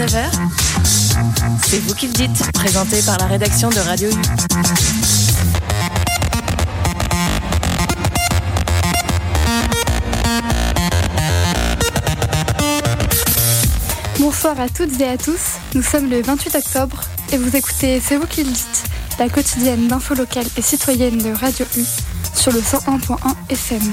19h, c'est vous qui le dites, présenté par la rédaction de Radio U. Bonsoir à toutes et à tous, nous sommes le 28 octobre et vous écoutez C'est vous qui le dites, la quotidienne d'infos locales et citoyennes de Radio U sur le 101.1 FM.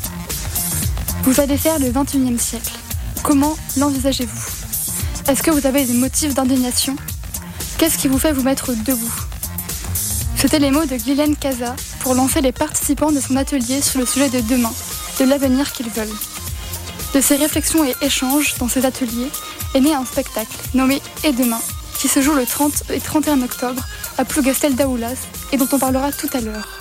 Vous allez faire le 21e siècle. Comment l'envisagez-vous ? Est-ce que vous avez des motifs d'indignation ? Qu'est-ce qui vous fait vous mettre debout ? C'étaient les mots de Guylaine Casa pour lancer les participants de son atelier sur le sujet de demain, de l'avenir qu'ils veulent. De ces réflexions et échanges dans ces ateliers est né un spectacle nommé Et demain, qui se joue le 30 et 31 octobre à Plougastel d'Aoulas et dont on parlera tout à l'heure.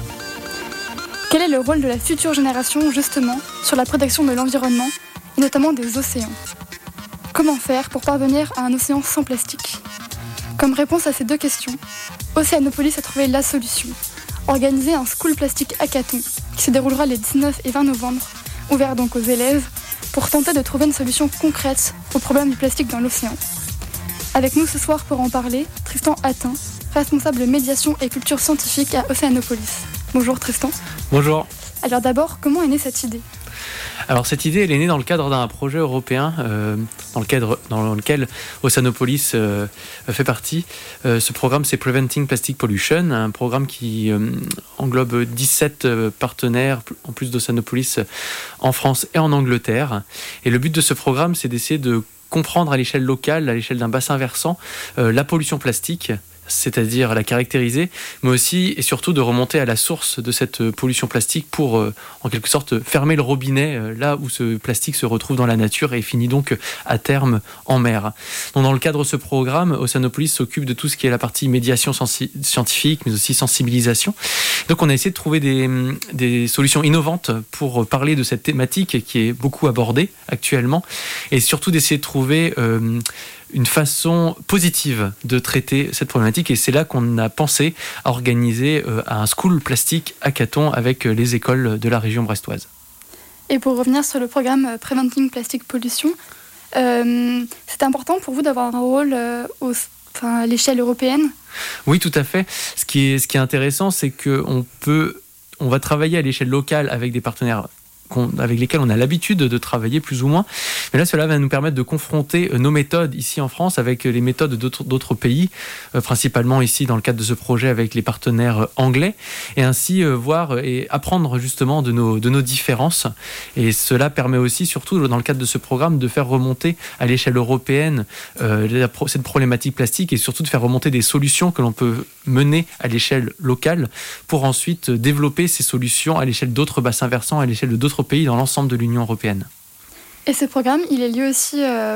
Quel est le rôle de la future génération, justement, sur la protection de l'environnement, et notamment des océans ? Comment faire pour parvenir à un océan sans plastique ? Comme réponse à ces deux questions, Océanopolis a trouvé la solution. Organiser un School Plastic Hackathon, qui se déroulera les 19 et 20 novembre, ouvert donc aux élèves, pour tenter de trouver une solution concrète au problème du plastique dans l'océan. Avec nous ce soir pour en parler, Tristan Attin, responsable médiation et culture scientifique à Océanopolis. Bonjour Tristan. Bonjour. Alors d'abord, comment est née cette idée ? Alors cette idée, elle est née dans le cadre d'un projet européen dans lequel Océanopolis fait partie. Ce programme, c'est Preventing Plastic Pollution, un programme qui englobe 17 partenaires, en plus d'Océanopolis, en France et en Angleterre. Et le but de ce programme, c'est d'essayer de comprendre à l'échelle locale, à l'échelle d'un bassin versant, la pollution plastique, c'est-à-dire la caractériser, mais aussi et surtout de remonter à la source de cette pollution plastique pour, en quelque sorte, fermer le robinet là où ce plastique se retrouve dans la nature et finit donc à terme en mer. Donc, dans le cadre de ce programme, Océanopolis s'occupe de tout ce qui est la partie médiation scientifique, mais aussi sensibilisation. Donc on a essayé de trouver des solutions innovantes pour parler de cette thématique qui est beaucoup abordée actuellement, et surtout d'essayer de trouver une façon positive de traiter cette problématique, et c'est là qu'on a pensé à organiser un School Plastic Hackathon avec les écoles de la région brestoise. Et pour revenir sur le programme Preventing Plastic Pollution, c'est important pour vous d'avoir un rôle à l'échelle européenne ? Oui, tout à fait. Ce qui est intéressant, c'est qu'on va travailler à l'échelle locale avec des partenaires avec lesquels on a l'habitude de travailler plus ou moins. Mais là, cela va nous permettre de confronter nos méthodes ici en France avec les méthodes d'autres pays, principalement ici dans le cadre de ce projet avec les partenaires anglais, et ainsi voir et apprendre justement de nos différences. Et cela permet aussi, surtout dans le cadre de ce programme, de faire remonter à l'échelle européenne cette problématique plastique, et surtout de faire remonter des solutions que l'on peut mener à l'échelle locale pour ensuite développer ces solutions à l'échelle d'autres bassins versants, à l'échelle de d'autres pays dans l'ensemble de l'Union européenne. Et ce programme, il est lié aussi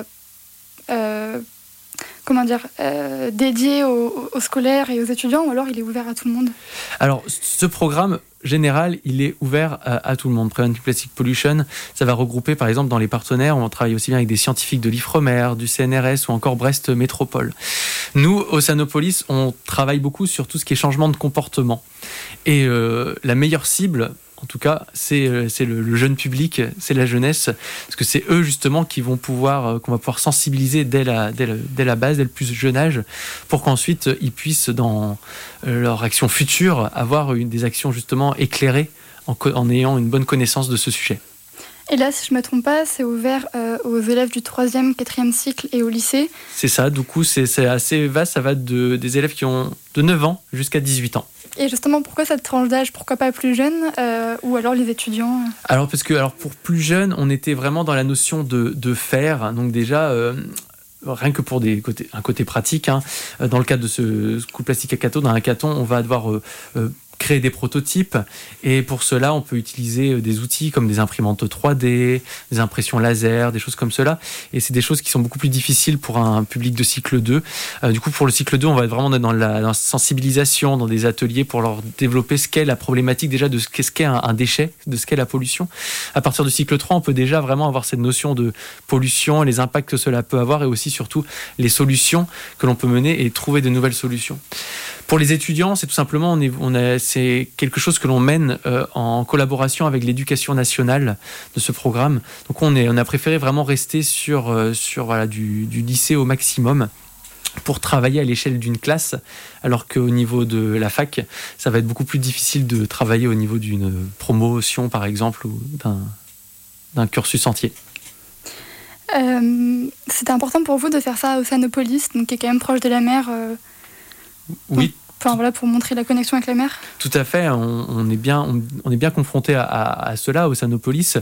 dédié aux scolaires et aux étudiants, ou alors il est ouvert à tout le monde ? Alors, ce programme général, il est ouvert à tout le monde. Preventing Plastic Pollution, ça va regrouper, par exemple, dans les partenaires, on travaille aussi bien avec des scientifiques de l'IFREMER, du CNRS ou encore Brest Métropole. Nous, Océanopolis, on travaille beaucoup sur tout ce qui est changement de comportement. Et la meilleure cible, en tout cas, c'est le jeune public, c'est la jeunesse, parce que c'est eux justement qu'on va pouvoir sensibiliser dès la base, dès le plus jeune âge, pour qu'ensuite ils puissent dans leur action future avoir des actions justement éclairées en ayant une bonne connaissance de ce sujet. Et là, si je ne me trompe pas, c'est ouvert aux élèves du 3e, 4e cycle et au lycée. C'est ça, du coup c'est assez vaste, ça va des élèves qui ont de 9 ans jusqu'à 18 ans. Et justement, pourquoi cette tranche d'âge ? Pourquoi pas plus jeune ou alors les étudiants ? Alors pour plus jeunes, on était vraiment dans la notion de faire. Donc déjà, rien que pour un côté pratique, dans le cadre de ce School Plastic Hackathon, dans un hackathon, on va devoir créer des prototypes, et pour cela on peut utiliser des outils comme des imprimantes 3D, des impressions laser, des choses comme cela, et c'est des choses qui sont beaucoup plus difficiles pour un public de cycle 2. Du coup pour le cycle 2 on va être vraiment dans la sensibilisation, dans des ateliers pour leur développer ce qu'est la problématique déjà de ce qu'est un déchet, de ce qu'est la pollution. À partir du cycle 3 on peut déjà vraiment avoir cette notion de pollution et les impacts que cela peut avoir, et aussi surtout les solutions que l'on peut mener et trouver de nouvelles solutions. Pour les étudiants, c'est tout simplement, c'est quelque chose que l'on mène en collaboration avec l'éducation nationale de ce programme. Donc on a préféré vraiment rester sur du lycée au maximum pour travailler à l'échelle d'une classe, alors qu'au niveau de la fac, ça va être beaucoup plus difficile de travailler au niveau d'une promotion, par exemple, ou d'un cursus entier. C'était important pour vous de faire ça à Océanopolis, donc qui est quand même proche de la mer. Oui. Pour montrer la connexion avec la mer. Tout à fait, on est bien confronté à cela, Océanopolis.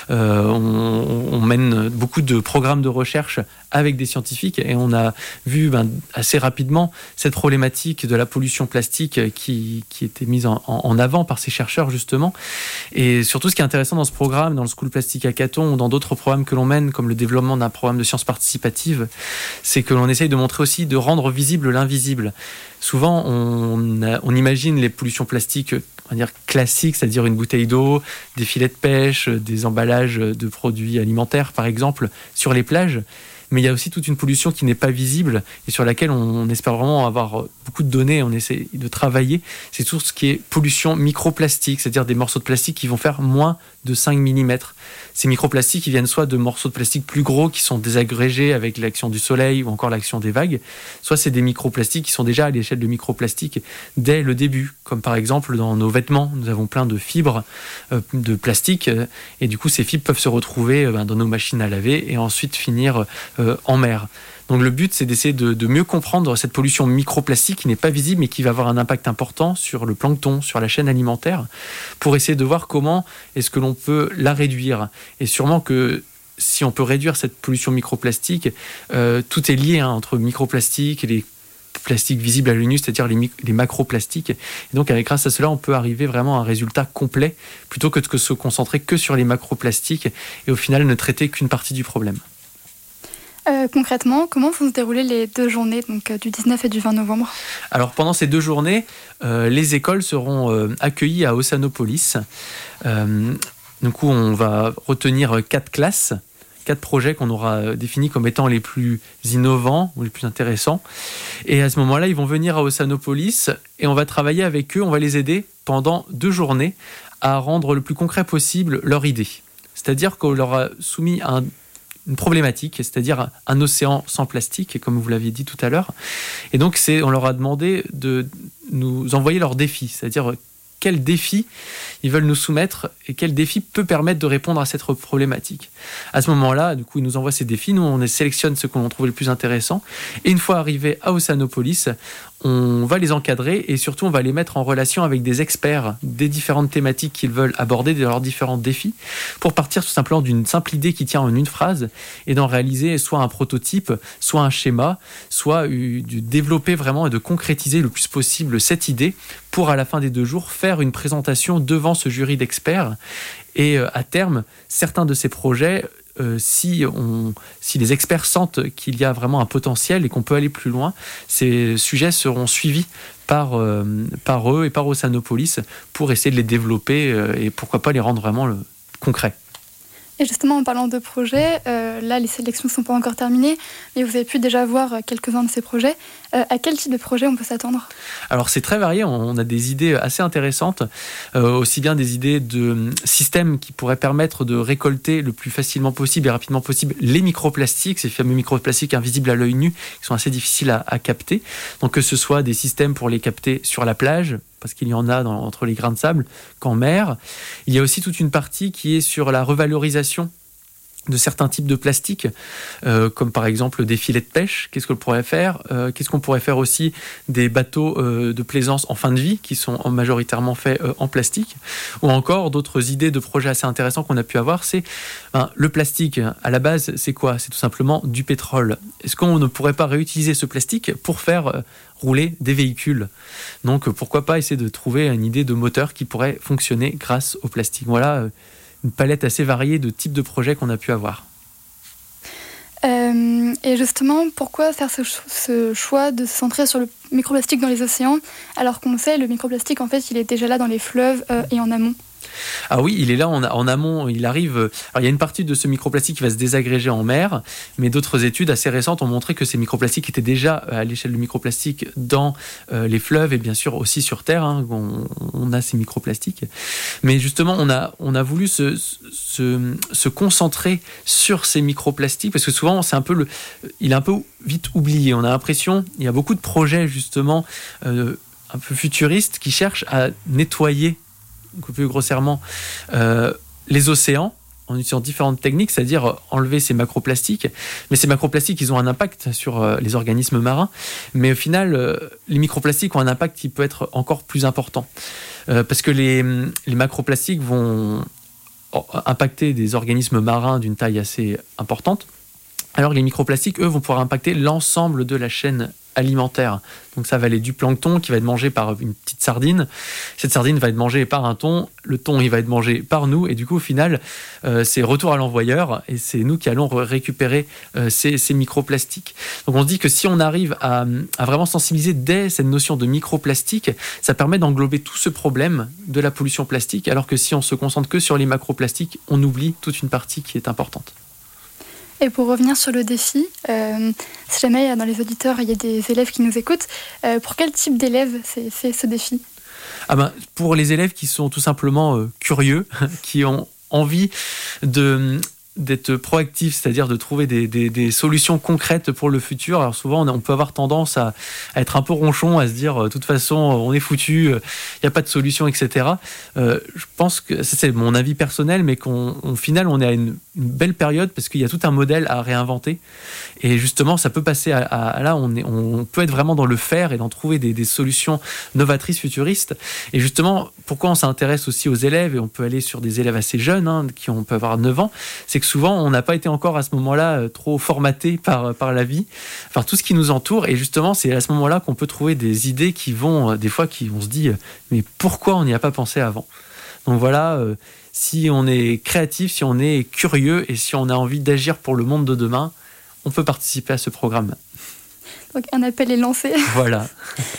On mène beaucoup de programmes de recherche avec des scientifiques et on a vu assez rapidement cette problématique de la pollution plastique qui était mise en avant par ces chercheurs justement. Et surtout, ce qui est intéressant dans ce programme, dans le School Plastic Hackathon ou dans d'autres programmes que l'on mène, comme le développement d'un programme de sciences participatives, c'est que l'on essaye de montrer aussi, de rendre visible l'invisible. Souvent, on imagine les pollutions plastiques, on va dire classiques, c'est-à-dire une bouteille d'eau, des filets de pêche, des emballages de produits alimentaires, par exemple, sur les plages. Mais il y a aussi toute une pollution qui n'est pas visible et sur laquelle on espère vraiment avoir beaucoup de données. On essaie de travailler. C'est tout ce qui est pollution microplastique, c'est-à-dire des morceaux de plastique qui vont faire moins de 5 mm. Ces microplastiques, ils viennent soit de morceaux de plastique plus gros qui sont désagrégés avec l'action du soleil ou encore l'action des vagues, soit c'est des microplastiques qui sont déjà à l'échelle de microplastiques dès le début. Comme par exemple dans nos vêtements, nous avons plein de fibres de plastique et du coup ces fibres peuvent se retrouver dans nos machines à laver et ensuite finir en mer. Donc le but, c'est d'essayer de mieux comprendre cette pollution microplastique qui n'est pas visible mais qui va avoir un impact important sur le plancton, sur la chaîne alimentaire, pour essayer de voir comment est-ce que l'on peut la réduire. Et sûrement que si on peut réduire cette pollution microplastique, tout est lié entre microplastique et les plastiques visibles à l'œil nu, c'est-à-dire les macroplastiques. Et donc grâce à cela, on peut arriver vraiment à un résultat complet plutôt que de se concentrer que sur les macroplastiques et au final ne traiter qu'une partie du problème. Concrètement, comment vont se dérouler les 2 journées, donc du 19 et du 20 novembre ? Alors pendant ces 2 journées, les écoles seront accueillies à Océanopolis. Du coup, on va retenir 4 classes, 4 projets qu'on aura définis comme étant les plus innovants ou les plus intéressants. Et à ce moment-là, ils vont venir à Océanopolis et on va travailler avec eux, on va les aider pendant 2 journées à rendre le plus concret possible leur idée. C'est-à-dire qu'on leur a soumis une problématique, c'est-à-dire un océan sans plastique, comme vous l'aviez dit tout à l'heure. Et donc, on leur a demandé de nous envoyer leurs défis, c'est-à-dire quel défi ils veulent nous soumettre et quel défi peut permettre de répondre à cette problématique. À ce moment-là, du coup, ils nous envoient ces défis, nous, on sélectionne ceux qu'on trouve les plus intéressants, et une fois arrivés à Océanopolis, on va les encadrer et surtout on va les mettre en relation avec des experts des différentes thématiques qu'ils veulent aborder, de leurs différents défis, pour partir tout simplement d'une simple idée qui tient en une phrase et d'en réaliser soit un prototype, soit un schéma, soit de développer vraiment et de concrétiser le plus possible cette idée pour à la fin des 2 jours faire une présentation devant ce jury d'experts. Et à terme, certains de ces projets, si les experts sentent qu'il y a vraiment un potentiel et qu'on peut aller plus loin, ces sujets seront suivis par eux et par Océanopolis pour essayer de les développer et pourquoi pas les rendre vraiment concrets. Et justement, en parlant de projets, là, les sélections ne sont pas encore terminées, mais vous avez pu déjà voir quelques-uns de ces projets. À quel type de projet on peut s'attendre ? Alors, c'est très varié. On a des idées assez intéressantes, aussi bien des idées de systèmes qui pourraient permettre de récolter le plus facilement possible et rapidement possible les microplastiques, ces fameux microplastiques invisibles à l'œil nu, qui sont assez difficiles à capter. Donc, que ce soit des systèmes pour les capter sur la plage, parce qu'il y en a entre les grains de sable, qu'en mer. Il y a aussi toute une partie qui est sur la revalorisation de certains types de plastiques, comme par exemple des filets de pêche. Qu'est-ce qu'on pourrait faire ? Qu'est-ce qu'on pourrait faire aussi des bateaux de plaisance en fin de vie, qui sont majoritairement faits en plastique, ou encore d'autres idées de projets assez intéressants qu'on a pu avoir, c'est le plastique. À la base, c'est quoi ? C'est tout simplement du pétrole. Est-ce qu'on ne pourrait pas réutiliser ce plastique pour faire rouler des véhicules ? Donc pourquoi pas essayer de trouver une idée de moteur qui pourrait fonctionner grâce au plastique. Voilà une palette assez variée de types de projets qu'on a pu avoir. Et justement, pourquoi faire ce choix de se centrer sur le microplastique dans les océans, alors qu'on le sait, le microplastique, en fait, il est déjà là dans les fleuves et en amont ? Ah oui, il est là en amont, il arrive... Alors il y a une partie de ce microplastique qui va se désagréger en mer, mais d'autres études assez récentes ont montré que ces microplastiques étaient déjà à l'échelle du microplastique dans les fleuves et bien sûr aussi sur Terre, hein, on a ces microplastiques. Mais justement, on a voulu se concentrer sur ces microplastiques parce que souvent, il est un peu vite oublié. On a l'impression, il y a beaucoup de projets justement un peu futuristes qui cherchent à nettoyer plus grossièrement les océans en utilisant différentes techniques, c'est-à-dire enlever ces macroplastiques. Mais ces macroplastiques, ils ont un impact sur les organismes marins. Mais au final, les microplastiques ont un impact qui peut être encore plus important. Parce que les macroplastiques vont impacter des organismes marins d'une taille assez importante. Alors les microplastiques, eux, vont pouvoir impacter l'ensemble de la chaîne alimentaire. Donc ça va aller du plancton qui va être mangé par une petite sardine. Cette sardine va être mangée par un thon. Le thon, il va être mangé par nous. Et du coup, au final, c'est retour à l'envoyeur. Et c'est nous qui allons récupérer ces microplastiques. Donc on se dit que si on arrive à vraiment sensibiliser dès cette notion de microplastique, ça permet d'englober tout ce problème de la pollution plastique. Alors que si on se concentre que sur les macroplastiques, on oublie toute une partie qui est importante. Et pour revenir sur le défi, si jamais dans les auditeurs il y a des élèves qui nous écoutent, pour quel type d'élèves c'est ce défi ? Pour les élèves qui sont tout simplement curieux, qui ont envie d'être proactifs, c'est-à-dire de trouver des solutions concrètes pour le futur. Alors souvent, on peut avoir tendance à être un peu ronchon, à se dire de toute façon, on est foutu, il n'y a pas de solution, etc. Je pense que ça, c'est mon avis personnel, mais qu'au final, on est à une belle période parce qu'il y a tout un modèle à réinventer. Et justement, ça peut passer à là, on peut être vraiment dans le faire et d'en trouver des solutions novatrices, futuristes. Et justement, pourquoi on s'intéresse aussi aux élèves, et on peut aller sur des élèves assez jeunes, hein, on peut avoir 9 ans, c'est que souvent, on n'a pas été encore à ce moment-là trop formaté par la vie, par tout ce qui nous entoure. Et justement, c'est à ce moment-là qu'on peut trouver des idées qui vont, des fois, on se dit, mais pourquoi on n'y a pas pensé avant ? Donc voilà, si on est créatif, si on est curieux et si on a envie d'agir pour le monde de demain, on peut participer à ce programme. Donc un appel est lancé. Voilà.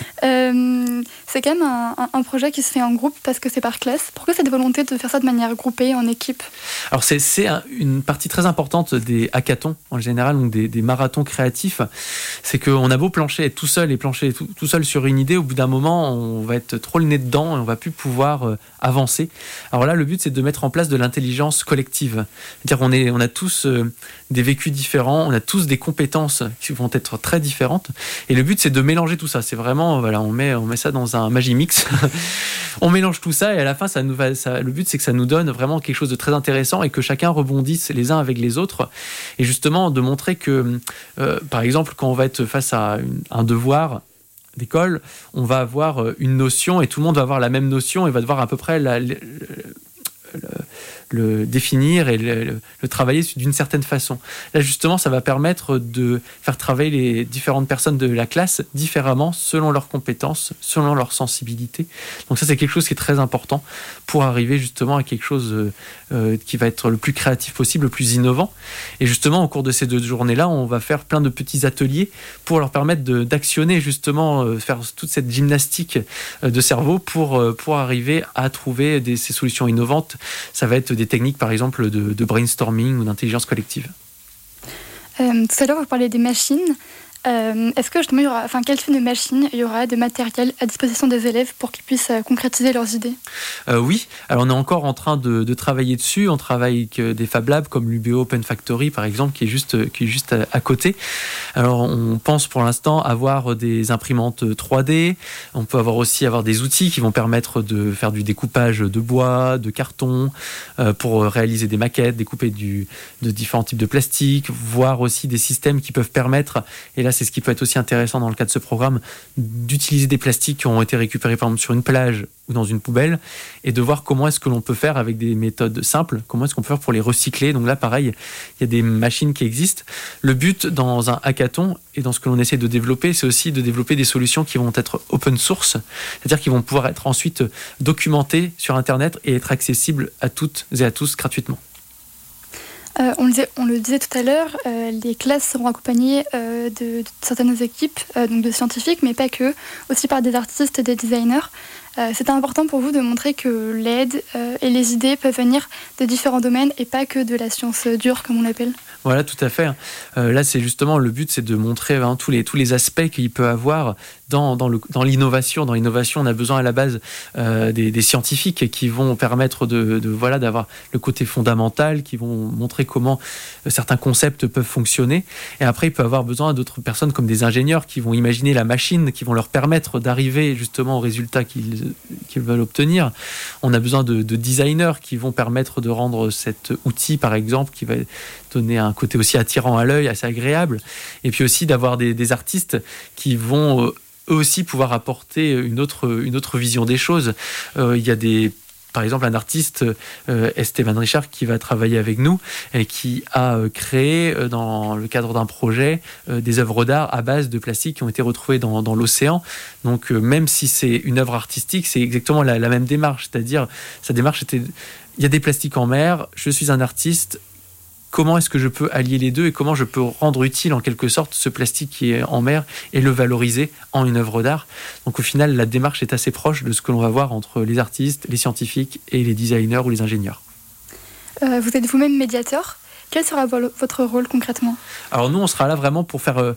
C'est quand même un projet qui se fait en groupe parce que c'est par classe. Pourquoi cette volonté de faire ça de manière groupée, en équipe ? Alors c'est une partie très importante des hackathons en général, donc des marathons créatifs. C'est qu'on a beau plancher, être tout seul et plancher tout seul sur une idée, au bout d'un moment, on va être trop le nez dedans et on va plus pouvoir avancer. Alors là, le but, c'est de mettre en place de l'intelligence collective. C'est-à-dire on a tous des vécus différents, on a tous des compétences qui vont être très différentes. Et le but, c'est de mélanger tout ça. C'est vraiment, voilà, on met ça dans un Magimix. On mélange tout ça et à la fin, le but, c'est que ça nous donne vraiment quelque chose de très intéressant et que chacun rebondisse les uns avec les autres. Et justement, de montrer que, par exemple, quand on va être face à un devoir d'école, on va avoir une notion et tout le monde va avoir la même notion et va devoir à peu près le définir et le travailler d'une certaine façon. Là, justement, ça va permettre de faire travailler les différentes personnes de la classe différemment selon leurs compétences, selon leur sensibilité. Donc ça, c'est quelque chose qui est très important pour arriver justement à quelque chose qui va être le plus créatif possible, le plus innovant. Et justement, au cours de ces 2 journées-là, on va faire plein de petits ateliers pour leur permettre d'actionner justement, faire toute cette gymnastique de cerveau pour arriver à trouver ces solutions innovantes. Ça va être des techniques, par exemple, de brainstorming ou d'intelligence collective. Tout à l'heure, vous parlez des machines. Est-ce que justement, quel type de machines il y aura, de matériel à disposition des élèves pour qu'ils puissent concrétiser leurs idées ? Oui, alors on est encore en train de travailler dessus. On travaille avec des Fab Labs comme l'UBO Open Factory, par exemple, qui est juste à côté. Alors on pense pour l'instant avoir des imprimantes 3D. On peut avoir des outils qui vont permettre de faire du découpage de bois, de carton, pour réaliser des maquettes, découper de différents types de plastique, voir aussi des systèmes qui peuvent permettre, et là c'est ce qui peut être aussi intéressant dans le cadre de ce programme, d'utiliser des plastiques qui ont été récupérés par exemple sur une plage ou dans une poubelle, et de voir comment est-ce que l'on peut faire avec des méthodes simples, comment est-ce qu'on peut faire pour les recycler. Donc là pareil, il y a des machines qui existent. Le but dans un hackathon et dans ce que l'on essaie de développer, c'est aussi de développer des solutions qui vont être open source, c'est-à-dire qui vont pouvoir être ensuite documentées sur Internet et être accessibles à toutes et à tous gratuitement. On le disait tout à l'heure, les classes seront accompagnées de certaines équipes, donc de scientifiques, mais pas que, aussi par des artistes et des designers. C'était important pour vous de montrer que l'aide et les idées peuvent venir de différents domaines et pas que de la science dure, comme on l'appelle. Voilà, tout à fait. Là, c'est justement le but, c'est de montrer tous les aspects qu'il peut avoir dans l'innovation. Dans l'innovation, on a besoin à la base des scientifiques qui vont permettre d'avoir le côté fondamental, qui vont montrer comment certains concepts peuvent fonctionner. Et après, il peut avoir besoin d'autres personnes comme des ingénieurs qui vont imaginer la machine, qui vont leur permettre d'arriver justement au résultat qu'ils veulent obtenir. On a besoin de designers qui vont permettre de rendre cet outil, par exemple, qui va donner un côté aussi attirant à l'œil, assez agréable. Et puis aussi d'avoir des artistes qui vont eux aussi pouvoir apporter une autre vision des choses. Il y a par exemple un artiste, Esteban Richard, qui va travailler avec nous et qui a créé dans le cadre d'un projet des œuvres d'art à base de plastique qui ont été retrouvées dans l'océan. Donc même si c'est une œuvre artistique, c'est exactement la même démarche. C'est-à-dire, sa démarche était, il y a des plastiques en mer, je suis un artiste, comment est-ce que je peux allier les deux et comment je peux rendre utile en quelque sorte ce plastique qui est en mer et le valoriser en une œuvre d'art. Donc au final, la démarche est assez proche de ce que l'on va voir entre les artistes, les scientifiques et les designers ou les ingénieurs. Vous êtes vous-même médiateur. Quel sera votre rôle concrètement ? Alors nous, on sera là vraiment pour faire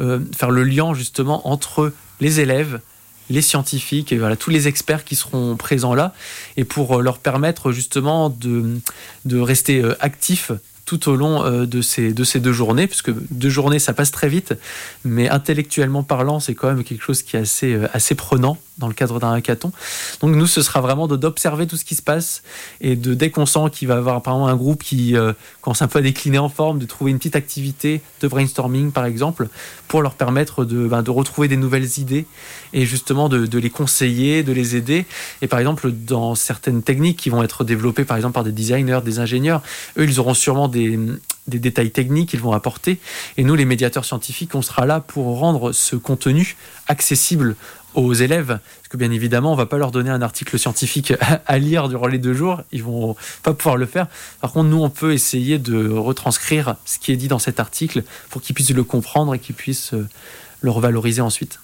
le lien justement entre les élèves, les scientifiques et tous les experts qui seront présents là et pour leur permettre justement de rester actifs tout au long de ces 2 journées, puisque 2 journées, ça passe très vite, mais intellectuellement parlant, c'est quand même quelque chose qui est assez prenant dans le cadre d'un hackathon. Donc nous, ce sera vraiment d'observer tout ce qui se passe et dès qu'on sent qu'il va y avoir apparemment un groupe qui commence un peu à décliner en forme, de trouver une petite activité de brainstorming, par exemple, pour leur permettre de retrouver des nouvelles idées et justement de les conseiller, de les aider. Et par exemple, dans certaines techniques qui vont être développées, par exemple, par des designers, des ingénieurs, eux, ils auront sûrement des détails techniques qu'ils vont apporter. Et nous, les médiateurs scientifiques, on sera là pour rendre ce contenu accessible aux élèves, parce que bien évidemment, on ne va pas leur donner un article scientifique à lire durant les 2 jours, ils ne vont pas pouvoir le faire. Par contre, nous, on peut essayer de retranscrire ce qui est dit dans cet article pour qu'ils puissent le comprendre et qu'ils puissent le revaloriser ensuite.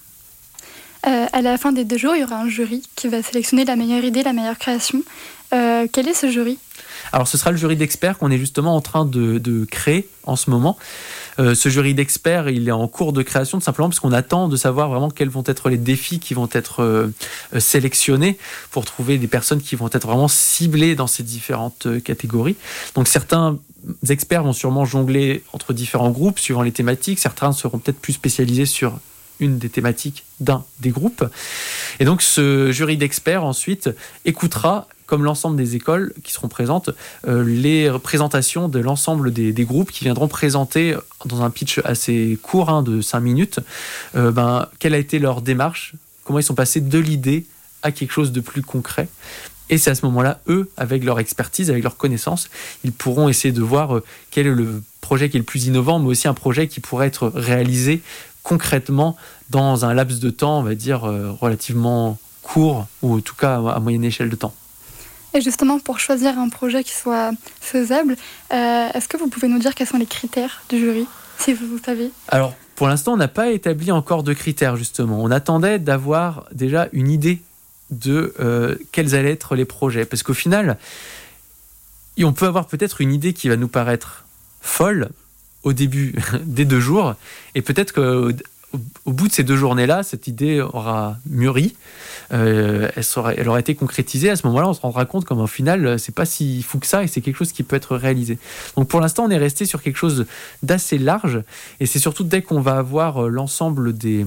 À la fin des 2 jours, il y aura un jury qui va sélectionner la meilleure idée, la meilleure création. Quel est ce jury ? Alors, ce sera le jury d'experts qu'on est justement en train de créer en ce moment. Ce jury d'experts, il est en cours de création, tout simplement parce qu'on attend de savoir vraiment quels vont être les défis qui vont être sélectionnés pour trouver des personnes qui vont être vraiment ciblées dans ces différentes catégories. Donc, certains experts vont sûrement jongler entre différents groupes suivant les thématiques. Certains seront peut-être plus spécialisés sur une des thématiques d'un des groupes. Et donc, ce jury d'experts, ensuite, écoutera, comme l'ensemble des écoles qui seront présentes, les présentations de l'ensemble des groupes qui viendront présenter dans un pitch assez court, de 5 minutes, quelle a été leur démarche, comment ils sont passés de l'idée à quelque chose de plus concret. Et c'est à ce moment-là, eux, avec leur expertise, avec leur connaissance, ils pourront essayer de voir quel est le projet qui est le plus innovant, mais aussi un projet qui pourrait être réalisé concrètement dans un laps de temps, on va dire, relativement court, ou en tout cas à moyenne échelle de temps. Et justement, pour choisir un projet qui soit faisable, est-ce que vous pouvez nous dire quels sont les critères du jury, si vous savez ? Alors, pour l'instant, on n'a pas établi encore de critères, justement. On attendait d'avoir déjà une idée de quels allaient être les projets. Parce qu'au final, on peut avoir peut-être une idée qui va nous paraître folle au début des 2 jours, et peut-être qu'au bout de ces 2 journées-là, cette idée aura mûri, elle aura été concrétisée. À ce moment-là, on se rendra compte qu'au final, c'est pas si fou que ça, et c'est quelque chose qui peut être réalisé. Donc pour l'instant, on est resté sur quelque chose d'assez large, et c'est surtout dès qu'on va avoir l'ensemble des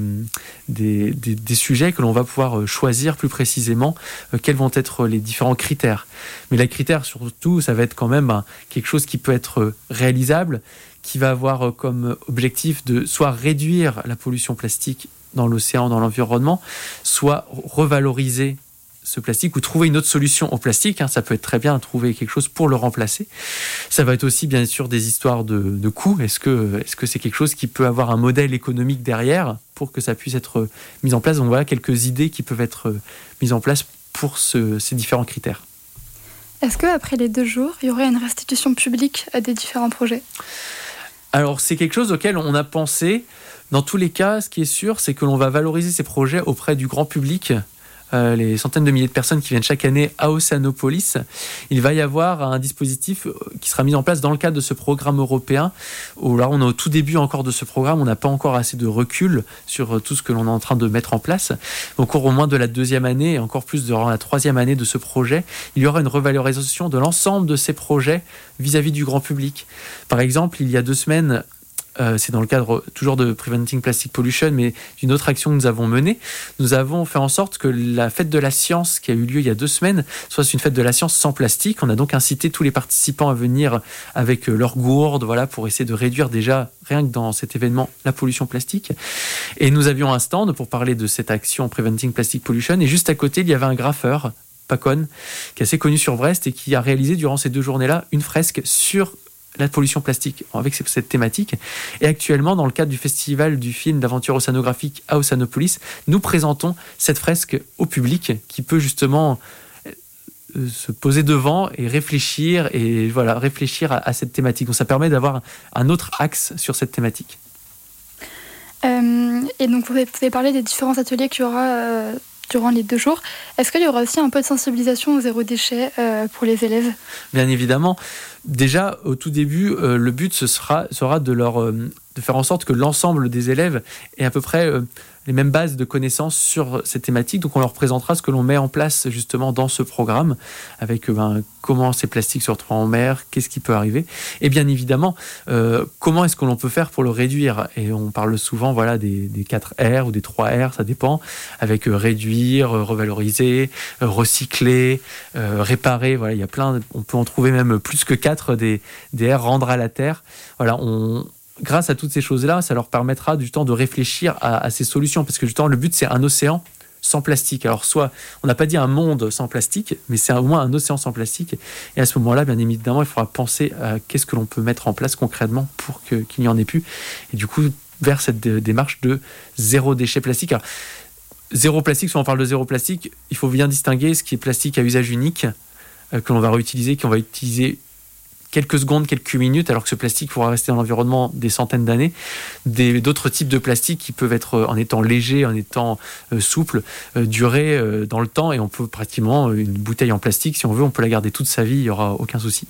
sujets que l'on va pouvoir choisir plus précisément quels vont être les différents critères. Mais les critères, surtout, ça va être quand même quelque chose qui peut être réalisable, qui va avoir comme objectif de soit réduire la pollution plastique dans l'océan, dans l'environnement, soit revaloriser ce plastique ou trouver une autre solution au plastique. Ça peut être très bien trouver quelque chose pour le remplacer. Ça va être aussi bien sûr des histoires de coûts. Est-ce que c'est quelque chose qui peut avoir un modèle économique derrière pour que ça puisse être mis en place ? Donc voilà quelques idées qui peuvent être mises en place pour ces différents critères. Est-ce qu'après les 2 jours, il y aurait une restitution publique des différents projets ? Alors, c'est quelque chose auquel on a pensé. Dans tous les cas, ce qui est sûr, c'est que l'on va valoriser ces projets auprès du grand public les centaines de milliers de personnes qui viennent chaque année à Océanopolis, il va y avoir un dispositif qui sera mis en place dans le cadre de ce programme européen. Où là, on est au tout début encore de ce programme, on n'a pas encore assez de recul sur tout ce que l'on est en train de mettre en place. Au cours au moins de la 2e année et encore plus durant la 3e année de ce projet, il y aura une revalorisation de l'ensemble de ces projets vis-à-vis du grand public. Par exemple, il y a 2 semaines, c'est dans le cadre toujours de Preventing Plastic Pollution, mais d'une autre action que nous avons menée. Nous avons fait en sorte que la fête de la science qui a eu lieu il y a 2 semaines soit une fête de la science sans plastique. On a donc incité tous les participants à venir avec leurs gourdes, voilà, pour essayer de réduire déjà, rien que dans cet événement, la pollution plastique. Et nous avions un stand pour parler de cette action Preventing Plastic Pollution. Et juste à côté, il y avait un graffeur, Pacon, qui est assez connu sur Brest et qui a réalisé durant ces 2 journées-là une fresque sur la pollution plastique avec cette thématique. Et actuellement, dans le cadre du festival du film d'aventure océanographique à Océanopolis, nous présentons cette fresque au public qui peut justement se poser devant et réfléchir à cette thématique. Donc ça permet d'avoir un autre axe sur cette thématique. Et donc vous avez parlé des différents ateliers qu'il y aura durant les 2 jours. Est-ce qu'il y aura aussi un peu de sensibilisation au zéro déchet pour les élèves ? Bien évidemment. Déjà, au tout début, le but sera de faire en sorte que l'ensemble des élèves ait à peu près les mêmes bases de connaissances sur cette thématique. Donc on leur présentera ce que l'on met en place justement dans ce programme, avec comment ces plastiques se retrouvent en mer, qu'est-ce qui peut arriver, et bien évidemment comment est-ce que l'on peut faire pour le réduire. Et on parle souvent des 4 R ou des 3 R, ça dépend, avec réduire, revaloriser, recycler, réparer. Voilà, il y a on peut en trouver même plus que 4 des R, rendre à la terre. Voilà, grâce à toutes ces choses-là, ça leur permettra du temps de réfléchir à ces solutions. Parce que justement, le but, c'est un océan sans plastique. Alors, soit, on n'a pas dit un monde sans plastique, mais c'est au moins un océan sans plastique. Et à ce moment-là, bien évidemment, il faudra penser à qu'est-ce que l'on peut mettre en place concrètement pour qu'il n'y en ait plus. Et du coup, vers cette démarche de zéro déchet plastique. Alors, zéro plastique, si on parle de zéro plastique, il faut bien distinguer ce qui est plastique à usage unique, que l'on va réutiliser, qu'on va utiliser quelques secondes, quelques minutes, alors que ce plastique pourra rester dans l'environnement des centaines d'années. D'autres types de plastique qui peuvent être, en étant légers, en étant souples, durer dans le temps, et on peut pratiquement, une bouteille en plastique, si on veut, on peut la garder toute sa vie, il n'y aura aucun souci.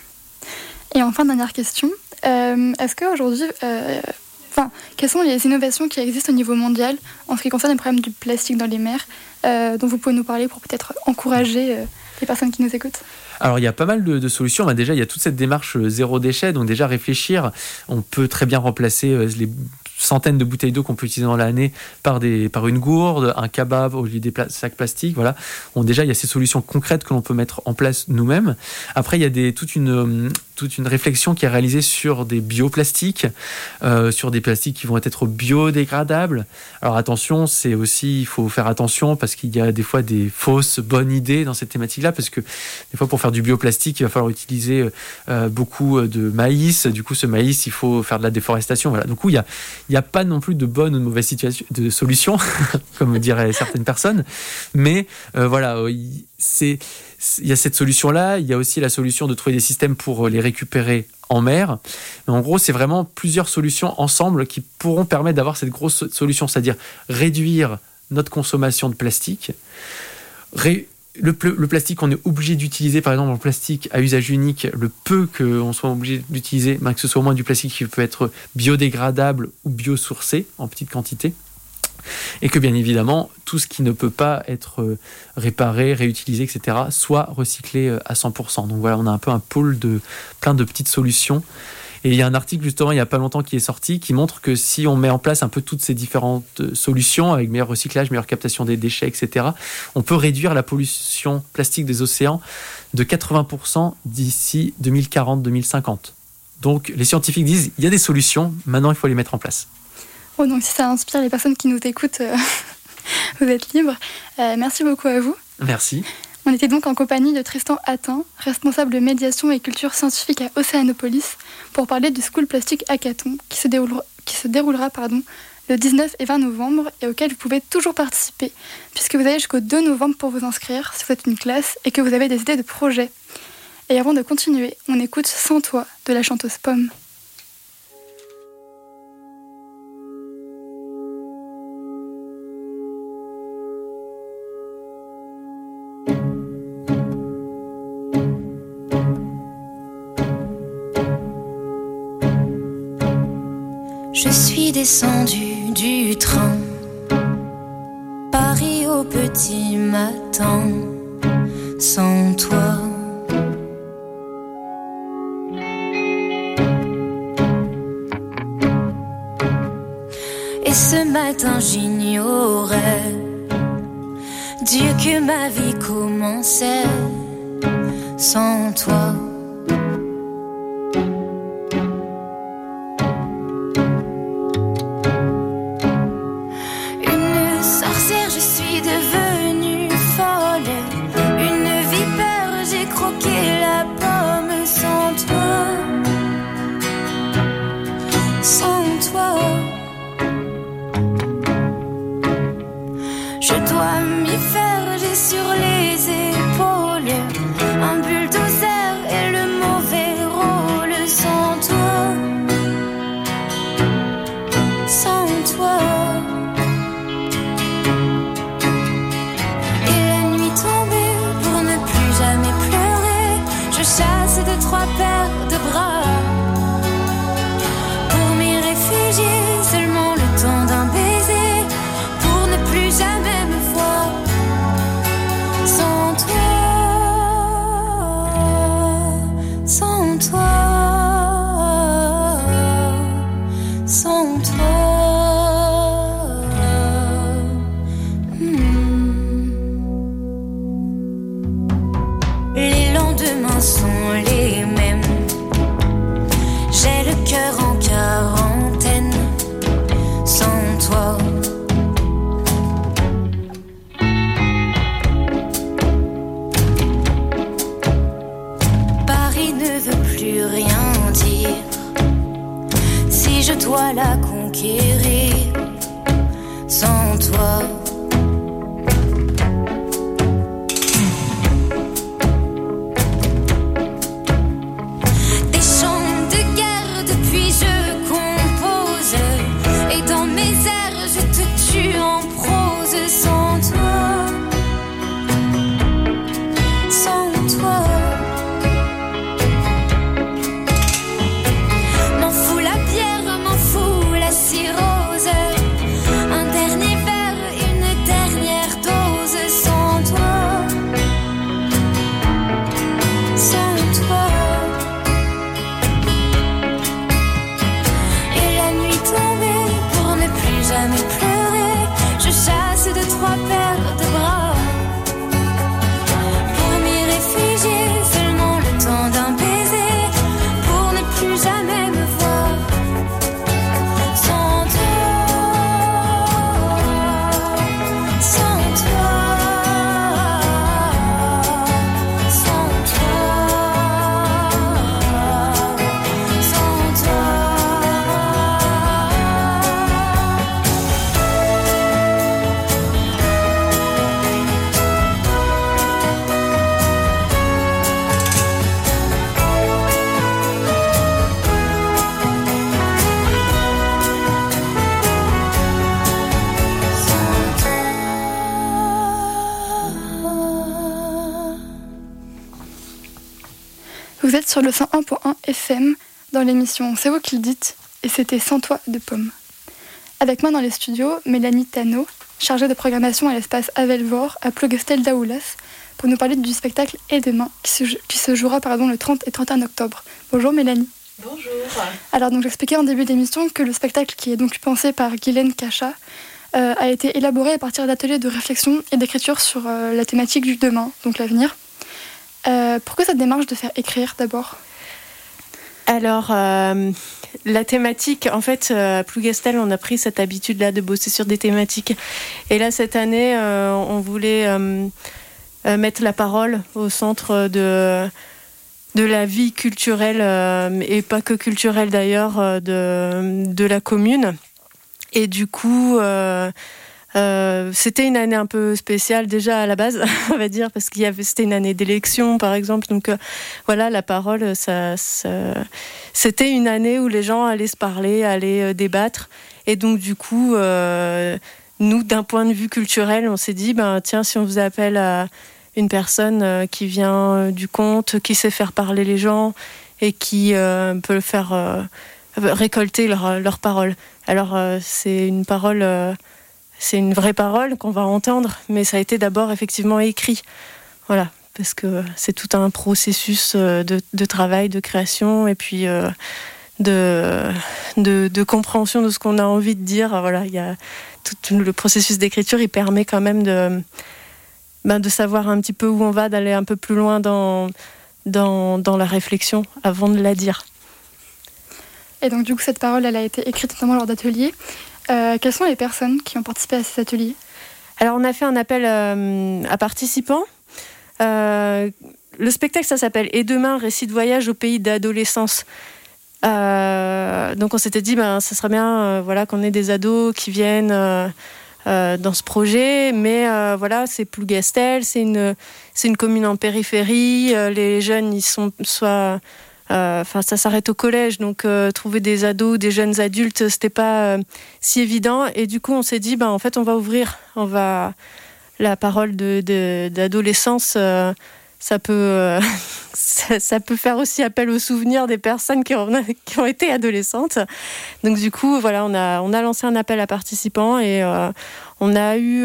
Et enfin, dernière question, est-ce qu'aujourd'hui, quelles sont les innovations qui existent au niveau mondial en ce qui concerne le problème du plastique dans les mers, dont vous pouvez nous parler pour peut-être encourager les personnes qui nous écoutent ? Alors, il y a pas mal de solutions. Déjà, il y a toute cette démarche zéro déchet. Donc, déjà, réfléchir. On peut très bien remplacer les centaines de bouteilles d'eau qu'on peut utiliser dans l'année par une gourde, un kebab au lieu des sacs plastiques. Voilà. Déjà, il y a ces solutions concrètes que l'on peut mettre en place nous-mêmes. Après, il y a toute une réflexion qui est réalisée sur des bioplastiques, sur des plastiques qui vont être biodégradables. Alors, attention, il faut faire attention parce qu'il y a des fois des fausses bonnes idées dans cette thématique-là, parce que des fois, pour faire du bioplastique, il va falloir utiliser beaucoup de maïs. Du coup, ce maïs, il faut faire de la déforestation. Voilà. Donc, il n'y a pas non plus de bonne ou de mauvaise solution, comme diraient certaines personnes. Mais il y a cette solution-là. Il y a aussi la solution de trouver des systèmes pour les récupérer en mer. Mais en gros, c'est vraiment plusieurs solutions ensemble qui pourront permettre d'avoir cette grosse solution, c'est-à-dire réduire notre consommation de plastique, le plastique qu'on est obligé d'utiliser, par exemple, le plastique à usage unique, le peu qu'on soit obligé d'utiliser, que ce soit au moins du plastique qui peut être biodégradable ou biosourcé en petite quantité. Et que bien évidemment, tout ce qui ne peut pas être réparé, réutilisé, etc., soit recyclé à 100%. Donc voilà, on a un peu un pôle de plein de petites solutions. Et il y a un article justement il n'y a pas longtemps qui est sorti qui montre que si on met en place un peu toutes ces différentes solutions avec meilleur recyclage, meilleure captation des déchets, etc., on peut réduire la pollution plastique des océans de 80% d'ici 2040-2050. Donc les scientifiques disent il y a des solutions, maintenant il faut les mettre en place. Oh, donc si ça inspire les personnes qui nous écoutent, vous êtes libres. Merci beaucoup à vous. Merci. On était donc en compagnie de Tristan Hattin, responsable de médiation et culture scientifique à Océanopolis, pour parler du School Plastic Hackathon qui se déroulera le 19 et 20 novembre et auquel vous pouvez toujours participer, puisque vous avez jusqu'au 2 novembre pour vous inscrire si vous êtes une classe et que vous avez des idées de projets. Et avant de continuer, on écoute Sans toi de la chanteuse Pomme. Je suis descendue du train, Paris au petit matin, sans toi. Et ce matin j'ignorais, Dieu, que ma vie commençait sans toi. Une sorcière, je suis devenue folle. Une vipère, j'ai croqué la pomme sans toi. Sans toi. Je dois m'y faire, j'ai sur les épaules un bulldozer et le mauvais rôle. Sans toi, sans toi. Et la nuit tombée, pour ne plus jamais pleurer, je chasse de trois paires de bras pour m'y réfugier, seulement le temps d'un baiser, pour ne plus jamais me voir sans toi, sans toi, sans toi. Les lendemains sont les mêmes, j'ai le cœur en quarantaine sans toi. Paris ne veut plus rien dire si je dois la conquérir sans toi. Des chants de guerre depuis je compose, et dans mes airs je te tue en prose sans toi, sans toi. M'en fous la bière, m'en fous la cirrhose, un dernier verre, une dernière dose sans toi, sans toi. Et la nuit tombée, pour ne plus jamais pleurer, je chasse de trois paires de bras pour m'y réfugier, seulement le temps d'un baiser, pour ne plus jamais me voir sans toi, sans toi, sans toi, sans toi. Vous êtes sur le 101.1 FM dans l'émission C'est vous qui le dites et c'était Sans toi de Pomme. Avec moi dans les studios, Mélanie Tano, chargée de programmation à l'espace Avelvor à Plogestel d'Aoulas, pour nous parler du spectacle Et demain qui se jouera le 30 et 31 octobre. Bonjour Mélanie. Bonjour. Alors donc j'expliquais en début d'émission que le spectacle qui est donc pensé par Guylaine Cacha a été élaboré à partir d'ateliers de réflexion et d'écriture sur la thématique du demain, donc l'avenir. Pourquoi cette démarche de faire écrire d'abord ? Alors, la thématique, en fait, à Plougastel, on a pris cette habitude-là de bosser sur des thématiques. Et là, cette année, on voulait mettre la parole au centre de la vie culturelle, et pas que culturelle d'ailleurs, de la commune. Et du coup... c'était une année un peu spéciale déjà à la base, on va dire, parce c'était une année d'élection par exemple, donc voilà, la parole, c'était une année où les gens allaient se parler, allaient débattre, et donc du coup, nous, d'un point de vue culturel, on s'est dit, tiens, si on vous appelle à une personne qui vient du conte, qui sait faire parler les gens et qui peut faire récolter leurs paroles. Alors c'est une parole, c'est une vraie parole qu'on va entendre, mais ça a été d'abord effectivement écrit. Voilà, parce que c'est tout un processus de travail, de création, et puis de compréhension de ce qu'on a envie de dire. Voilà, il y a tout le processus d'écriture, il permet quand même de savoir un petit peu où on va, d'aller un peu plus loin dans la réflexion avant de la dire. Et donc du coup cette parole elle a été écrite notamment lors d'ateliers. Quelles sont les personnes qui ont participé à ces ateliers ? Alors on a fait un appel à participants. Le spectacle ça s'appelle « Et demain, récit de voyage au pays d'adolescence ». Donc on s'était dit ça serait bien qu'on ait des ados qui viennent dans ce projet, mais c'est Plougastel, c'est une commune en périphérie, les jeunes ils sont soit ça s'arrête au collège, donc trouver des ados, des jeunes adultes, c'était pas si évident, et du coup on s'est dit en fait on va ouvrir, la parole d'adolescence, ça peut faire aussi appel aux souvenirs des personnes qui ont été adolescentes. Donc du coup, voilà, on a lancé un appel à participants et on a eu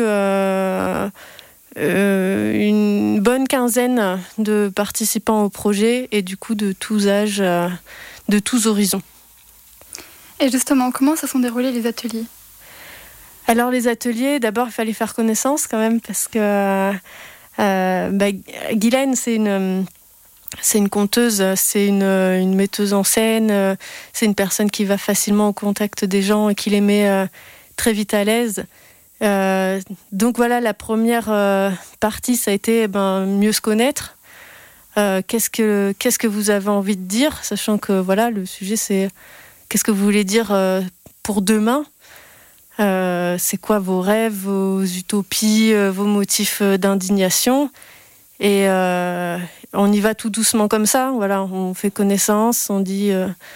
une bonne quinzaine de participants au projet et du coup de tous âges, de tous horizons. Et justement, comment se sont déroulés les ateliers ? Alors les ateliers, d'abord il fallait faire connaissance quand même parce que Guylaine, c'est une conteuse, c'est une metteuse en scène, c'est une personne qui va facilement au contact des gens et qui les met très vite à l'aise. Donc voilà, la première partie, ça a été mieux se connaître. Qu'est-ce que vous avez envie de dire, sachant que voilà, le sujet c'est qu'est-ce que vous voulez dire pour demain. C'est quoi vos rêves, vos utopies, vos motifs d'indignation, et on y va tout doucement comme ça. Voilà, on fait connaissance, on dit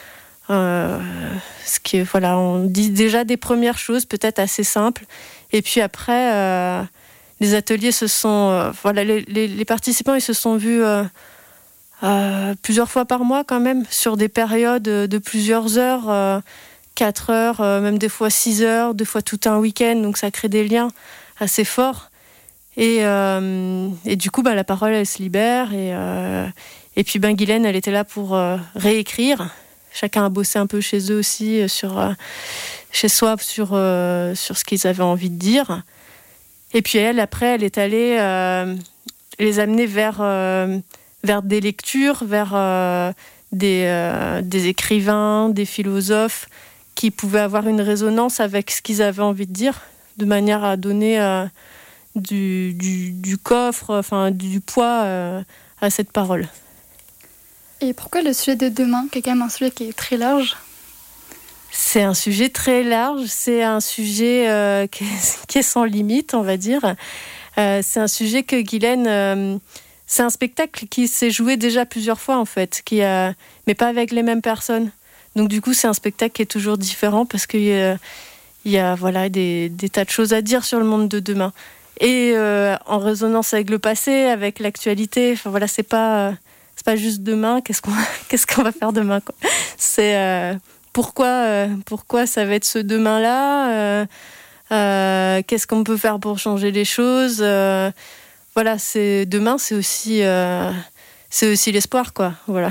on dit déjà des premières choses peut-être assez simples, et puis après les ateliers se sont les participants ils se sont vus plusieurs fois par mois quand même, sur des périodes de plusieurs heures. 4 heures, même des fois 6 heures, des fois tout un week-end, donc ça crée des liens assez forts. Et du coup, la parole, elle se libère. Et puis, Guylaine, elle était là pour réécrire. Chacun a bossé un peu chez eux aussi, chez soi, sur ce qu'ils avaient envie de dire. Et puis elle, après, elle est allée les amener vers des lectures, vers des écrivains, des philosophes, qui pouvaient avoir une résonance avec ce qu'ils avaient envie de dire, de manière à donner du coffre, du poids à cette parole. Et pourquoi le sujet de demain, qui est quand même un sujet qui est très large ? C'est un sujet très large, c'est un sujet qui est sans limite, on va dire. C'est un sujet que Guylaine... c'est un spectacle qui s'est joué déjà plusieurs fois, en fait, mais pas avec les mêmes personnes. Donc du coup, c'est un spectacle qui est toujours différent parce qu'il y a des tas de choses à dire sur le monde de demain. Et en résonance avec le passé, avec l'actualité, c'est pas juste demain, qu'est-ce qu'on va faire demain, quoi. C'est pourquoi ça va être ce demain-là, qu'est-ce qu'on peut faire pour changer les choses. C'est demain, c'est aussi l'espoir, quoi. Voilà.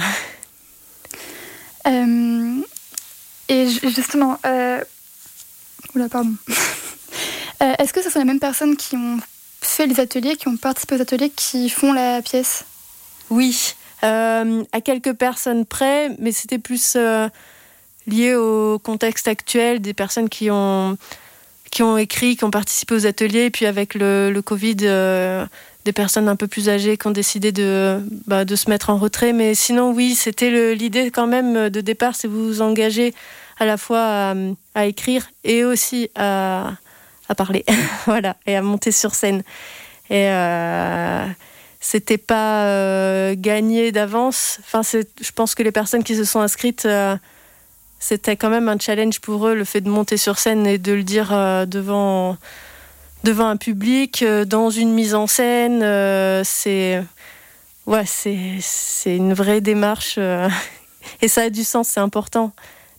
Et justement, pardon. Est-ce que ce sont les mêmes personnes qui ont fait les ateliers, qui ont participé aux ateliers, qui font la pièce ? Oui, à quelques personnes près, mais c'était plus lié au contexte actuel, des personnes qui ont écrit, qui ont participé aux ateliers, et puis avec le Covid, des personnes un peu plus âgées qui ont décidé de se mettre en retrait. Mais sinon, oui, c'était l'idée quand même de départ, c'est vous vous engagez à la fois à écrire et aussi à parler, voilà, et à monter sur scène. Et c'était pas gagné d'avance. Je pense que les personnes qui se sont inscrites, c'était quand même un challenge pour eux, le fait de monter sur scène et de le dire devant un public, dans une mise en scène. C'est une vraie démarche. Et ça a du sens, c'est important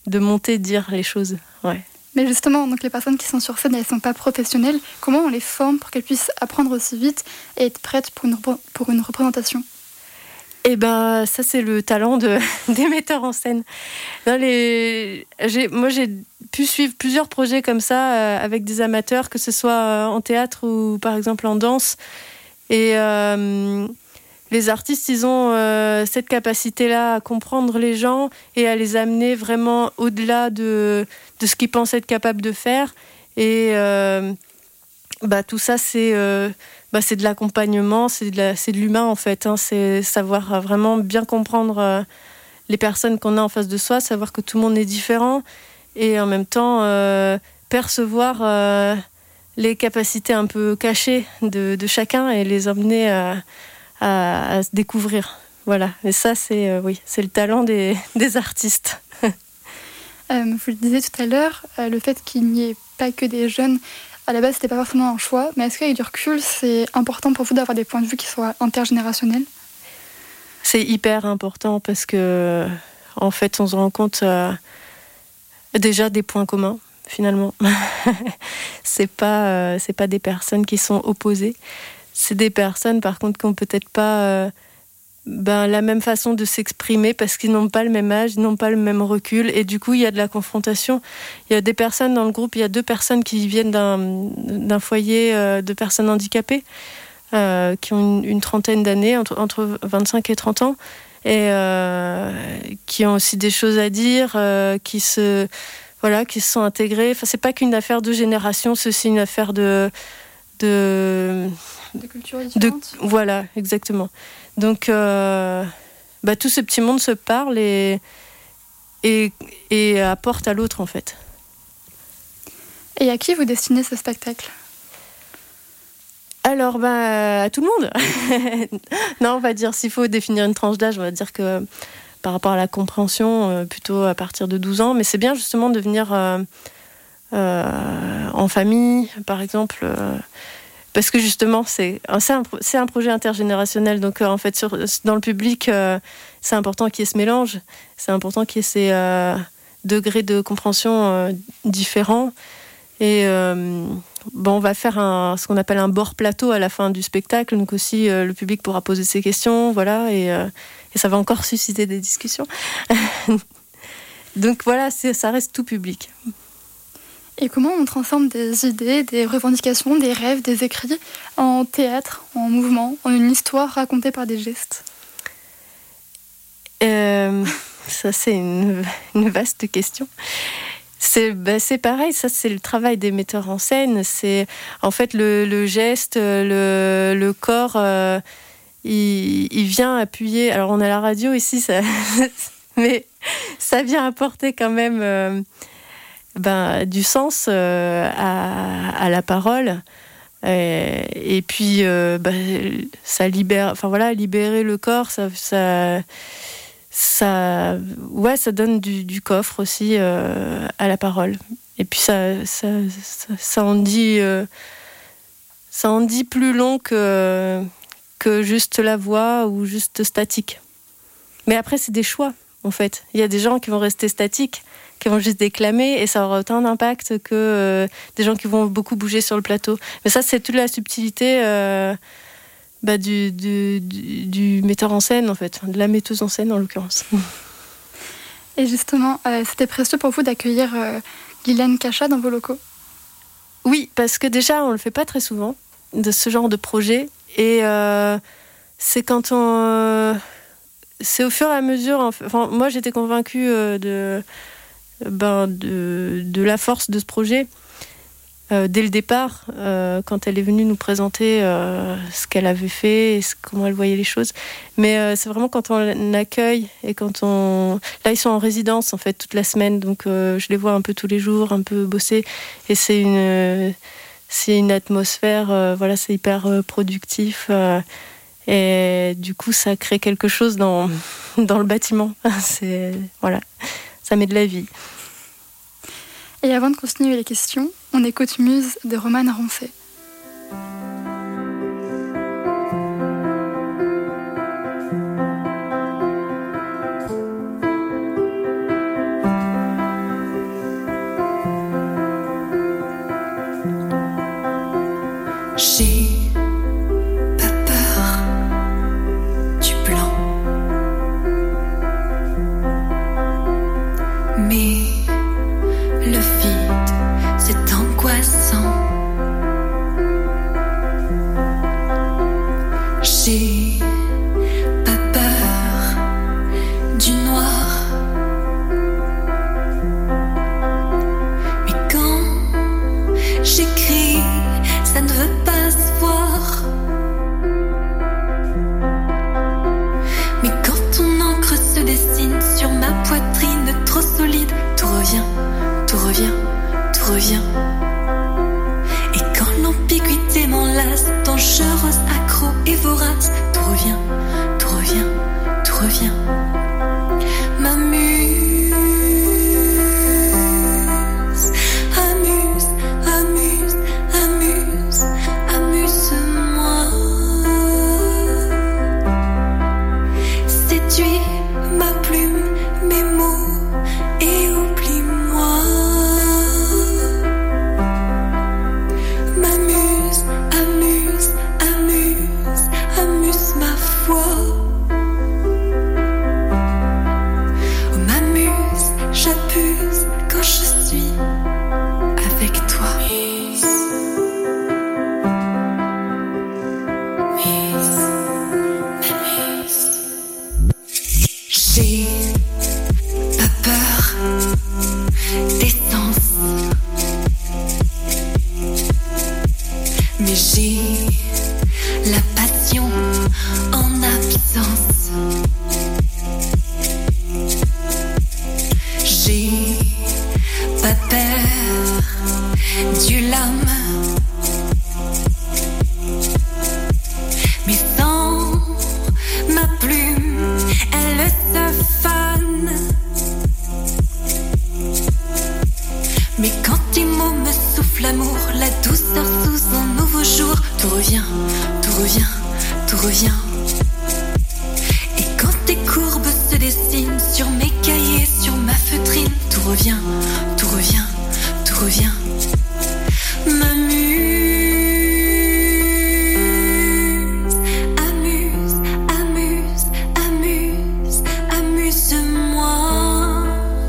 monter, dire les choses. Ouais. Mais justement, donc les personnes qui sont sur scène, elles ne sont pas professionnelles. Comment on les forme pour qu'elles puissent apprendre aussi vite et être prêtes pour une représentation ? Et ben, ça, c'est le talent des metteurs en scène. Moi, j'ai pu suivre plusieurs projets comme ça avec des amateurs, que ce soit en théâtre ou par exemple en danse. Et les artistes, ils ont cette capacité-là à comprendre les gens et à les amener vraiment au-delà de ce qu'ils pensent être capables de faire. Et tout ça, c'est de l'accompagnement, c'est de l'humain en fait. Hein. C'est savoir vraiment bien comprendre les personnes qu'on a en face de soi, savoir que tout le monde est différent et en même temps percevoir les capacités un peu cachées de chacun et les emmener à se découvrir. Voilà. Et ça, c'est le talent des artistes. Vous le disiez tout à l'heure, le fait qu'il n'y ait pas que des jeunes, à la base, c'était pas forcément un choix, mais est-ce qu'avec du recul, c'est important pour vous d'avoir des points de vue qui soient intergénérationnels ? C'est hyper important parce que, en fait, on se rend compte déjà des points communs, finalement. C'est pas des personnes qui sont opposées. C'est des personnes, par contre, qui n'ont peut-être pas la même façon de s'exprimer parce qu'ils n'ont pas le même âge, ils n'ont pas le même recul. Et du coup, il y a de la confrontation. Il y a des personnes dans le groupe, il y a 2 personnes qui viennent d'un foyer de personnes handicapées qui ont une trentaine d'années, entre 25 et 30 ans, et qui ont aussi des choses à dire, qui se sont intégrées. Enfin, c'est pas qu'une affaire de génération, c'est aussi une affaire de culture différente. Voilà, exactement. Donc, tout ce petit monde se parle et apporte à l'autre, en fait. Et à qui vous destinez ce spectacle ? Alors, à tout le monde. Non, on va dire, s'il faut définir une tranche d'âge, on va dire que par rapport à la compréhension, plutôt à partir de 12 ans. Mais c'est bien, justement, de venir en famille, par exemple... Parce que justement, c'est un projet intergénérationnel. Donc, en fait, dans le public, c'est important qu'il y ait ce mélange. C'est important qu'il y ait ces degrés de compréhension différents. Et on va faire ce qu'on appelle un bord plateau à la fin du spectacle. Donc aussi, le public pourra poser ses questions. Voilà, et ça va encore susciter des discussions. Donc voilà, ça reste tout public. Et comment on transforme des idées, des revendications, des rêves, des écrits en théâtre, en mouvement, en une histoire racontée par des gestes ? Ça, c'est une vaste question. C'est pareil, ça, c'est le travail des metteurs en scène. C'est en fait le geste, le corps, il vient appuyer. Alors, on a la radio ici, mais ça vient apporter quand même... du sens à la parole et puis ça libère, libérer le corps, ça donne du coffre aussi à la parole, et puis ça en dit plus long que juste la voix ou juste statique. Mais après, c'est des choix, en fait. Il y a des gens qui vont rester statiques, qui vont juste déclamer, et ça aura autant d'impact que des gens qui vont beaucoup bouger sur le plateau. Mais ça, c'est toute la subtilité du metteur en scène, en fait, de la metteuse en scène, en l'occurrence. Et justement, c'était précieux pour vous d'accueillir Guylaine Cacha dans vos locaux ? Oui, parce que déjà, on le fait pas très souvent, de ce genre de projet, et c'est quand c'est au fur et à mesure... Enfin, moi, j'étais convaincue de la force de ce projet dès le départ, quand elle est venue nous présenter ce qu'elle avait fait et comment elle voyait les choses. Mais c'est vraiment quand on accueille et quand on... Là, ils sont en résidence, en fait, toute la semaine, donc je les vois un peu tous les jours, un peu bosser, et c'est une atmosphère, c'est hyper productif, et du coup, ça crée quelque chose dans le bâtiment. Ça met de la vie. Et avant de continuer les questions, on écoute Muse de Romane Roncet. rase, tout revient, tout revient, tout revient. M'amuse, amuse, amuse, amuse, amuse-moi. Séduis ma plume, mes mots et oublie-moi. M'amuse, amuse, amuse, amuse ma foi. Oh, m'amuse, j'abuse quand je suis avec toi. J'ai pas peur des sens, mais j'ai la passion en absence. J'ai pas peur du lame, mais sans ma plume, elle se fane. Mais quand tes mots me soufflent l'amour, la douceur sous un nouveau jour, tout revient, tout revient, tout revient. Et quand tes courbes se dessinent sur mes cahiers, sur ma feutrine, tout revient, tout revient, tout revient. M'amuse, amuse, amuse, amuse, amuse-moi.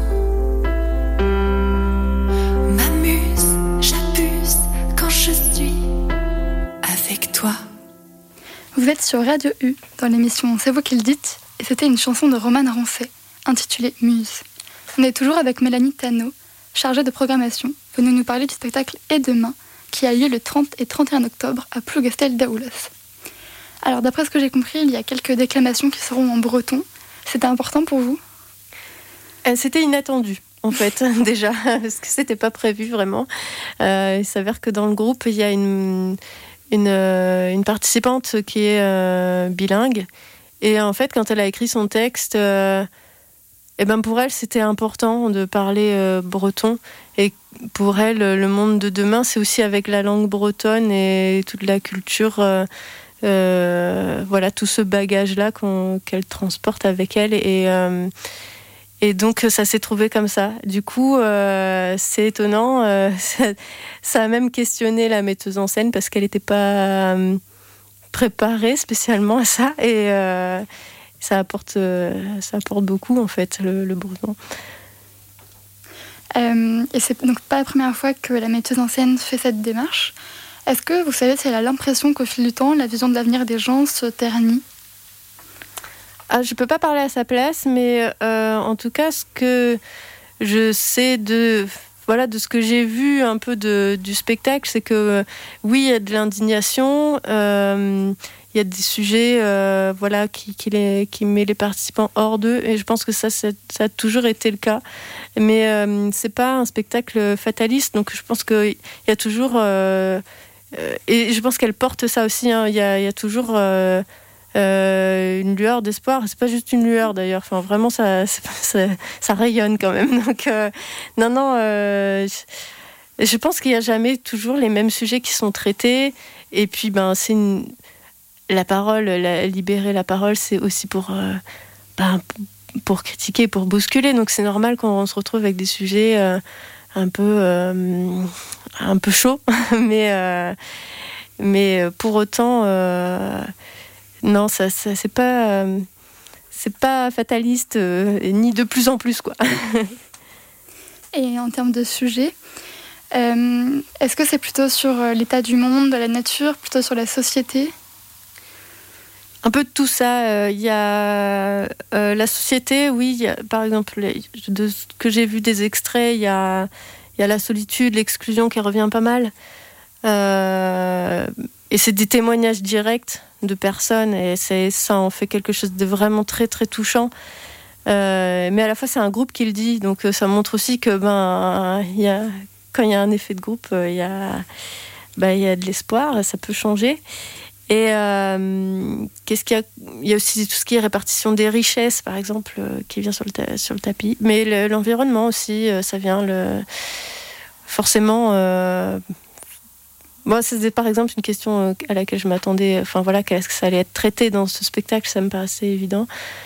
M'amuse, j'abuse quand je suis avec toi. Vous êtes sur Radio U, dans l'émission C'est vous qui le dites, et c'était une chanson de Romane Rancet, intitulée Muse. On est toujours avec Mélanie Tano, chargée de programmation, venue nous parler du spectacle Et demain, qui a lieu le 30 et 31 octobre à Plougastel-Daoulas. Alors d'après ce que j'ai compris, il y a quelques déclamations qui seront en breton. C'était important pour vous ? C'était inattendu, en fait, déjà, parce que c'était pas prévu vraiment. Il s'avère que dans le groupe, il y a une participante qui est bilingue. Et en fait, quand elle a écrit son texte, pour elle, c'était important de parler breton. Et pour elle, le monde de demain, c'est aussi avec la langue bretonne et toute la culture, voilà, tout ce bagage-là qu'elle transporte avec elle. Et donc, ça s'est trouvé comme ça. Du coup, c'est étonnant. Ça a même questionné la metteuse en scène parce qu'elle n'était pas préparée spécialement à ça. Et ça apporte beaucoup, en fait, le breton. Et c'est donc pas la première fois que la metteuse en scène fait cette démarche. Est-ce que vous savez si elle a l'impression qu'au fil du temps, la vision de l'avenir des gens se ternit ? Je peux pas parler à sa place, mais en tout cas, ce que je sais de ce que j'ai vu un peu du spectacle, c'est que oui, il y a de l'indignation, il y a des sujets qui met les participants hors d'eux, et je pense que ça a toujours été le cas. Mais c'est pas un spectacle fataliste, donc je pense qu'il y a toujours... et je pense qu'elle porte ça aussi, hein, il y a toujours... une lueur d'espoir, c'est pas juste une lueur d'ailleurs, enfin vraiment ça rayonne quand même. Donc je pense qu'il y a jamais toujours les mêmes sujets qui sont traités, et puis c'est la parole, libérer la parole, c'est aussi pour critiquer, pour bousculer, donc c'est normal quand on se retrouve avec des sujets un peu chauds, mais pour autant non, ça c'est pas fataliste, ni de plus en plus, quoi. Et en termes de sujet, est-ce que c'est plutôt sur l'état du monde, de la nature, plutôt sur la société ? Un peu de tout ça. Il y a la société, oui. Par exemple, de ce que j'ai vu des extraits, il y a la solitude, l'exclusion qui revient pas mal. Et c'est des témoignages directs de personnes, et ça en fait quelque chose de vraiment très très touchant. Mais à la fois c'est un groupe qui le dit, donc ça montre aussi que quand il y a un effet de groupe, il y a de l'espoir, ça peut changer. Et qu'est-ce qu'il y a ? Il y a aussi tout ce qui est répartition des richesses, par exemple, qui vient sur le tapis. Mais l'environnement aussi, ça vient forcément. Moi, c'était par exemple une question à laquelle je m'attendais. Enfin voilà, qu'est-ce que ça allait être traité dans ce spectacle ? Ça me paraissait évident.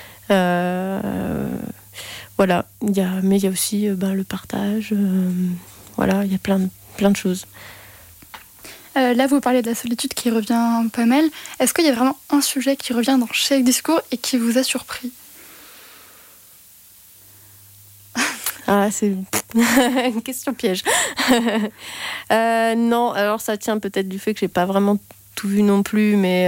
Voilà. Mais il y a aussi le partage. Voilà, il y a plein de choses. Là, vous parlez de la solitude qui revient pas mal. Est-ce qu'il y a vraiment un sujet qui revient dans chaque discours et qui vous a surpris ? Ah, c'est une question piège. Non, alors ça tient peut-être du fait que j'ai pas vraiment tout vu non plus, mais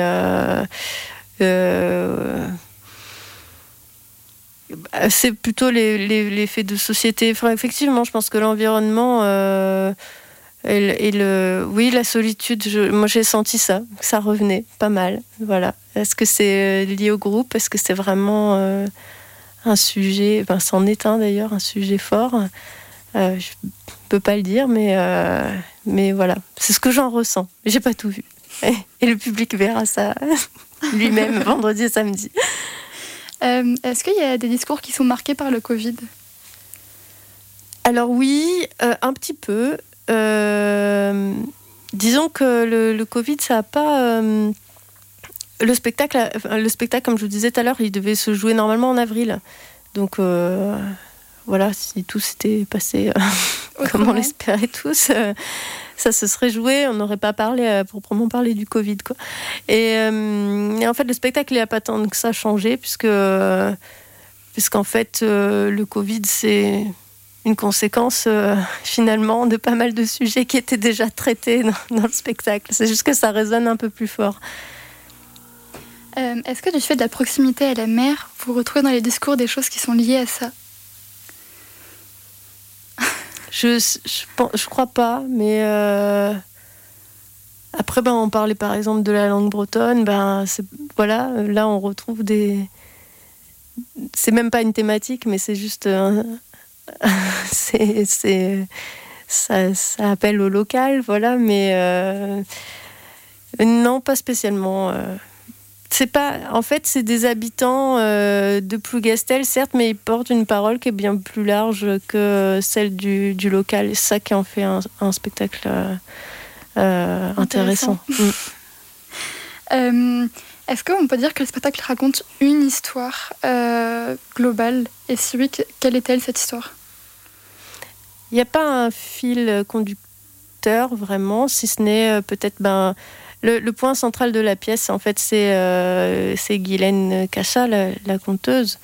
c'est plutôt les faits de société. Enfin, effectivement, je pense que l'environnement oui, la solitude, moi j'ai senti ça revenait pas mal. Voilà. Est-ce que c'est lié au groupe ? Est-ce que c'est vraiment un sujet, c'en est un d'ailleurs, un sujet fort. Je peux pas le dire, mais voilà, c'est ce que j'en ressens. J'ai pas tout vu. Et le public verra ça lui-même vendredi et samedi. Est-ce qu'il y a des discours qui sont marqués par le Covid ? Alors oui, un petit peu. Disons que le Covid, ça a pas... Le spectacle, comme je vous disais tout à l'heure, il devait se jouer normalement en avril. Donc voilà, si tout s'était passé comme on l'espérait tous, ça se serait joué, on n'aurait pas proprement parlé du Covid, quoi. Et en fait, le spectacle, il n'a pas tant que ça changé, puisqu'en fait, le Covid, c'est une conséquence finalement de pas mal de sujets qui étaient déjà traités dans le spectacle. C'est juste que ça résonne un peu plus fort. Est-ce que du fait de la proximité à la mer, vous retrouvez dans les discours des choses qui sont liées à ça ? Je crois pas, mais après, on parlait par exemple de la langue bretonne. Voilà, là on retrouve c'est même pas une thématique, mais c'est juste ça appelle au local, voilà. Mais non, pas spécialement. C'est pas, en fait, c'est des habitants de Plougastel, certes, mais ils portent une parole qui est bien plus large que celle du local. C'est ça qui en fait un spectacle intéressant. Est-ce qu'on peut dire que le spectacle raconte une histoire globale ? Et si oui, quelle est-elle, cette histoire ? Il n'y a pas un fil conducteur, vraiment, si ce n'est peut-être... Le point central de la pièce, en fait, c'est Guylaine Cachat, la conteuse.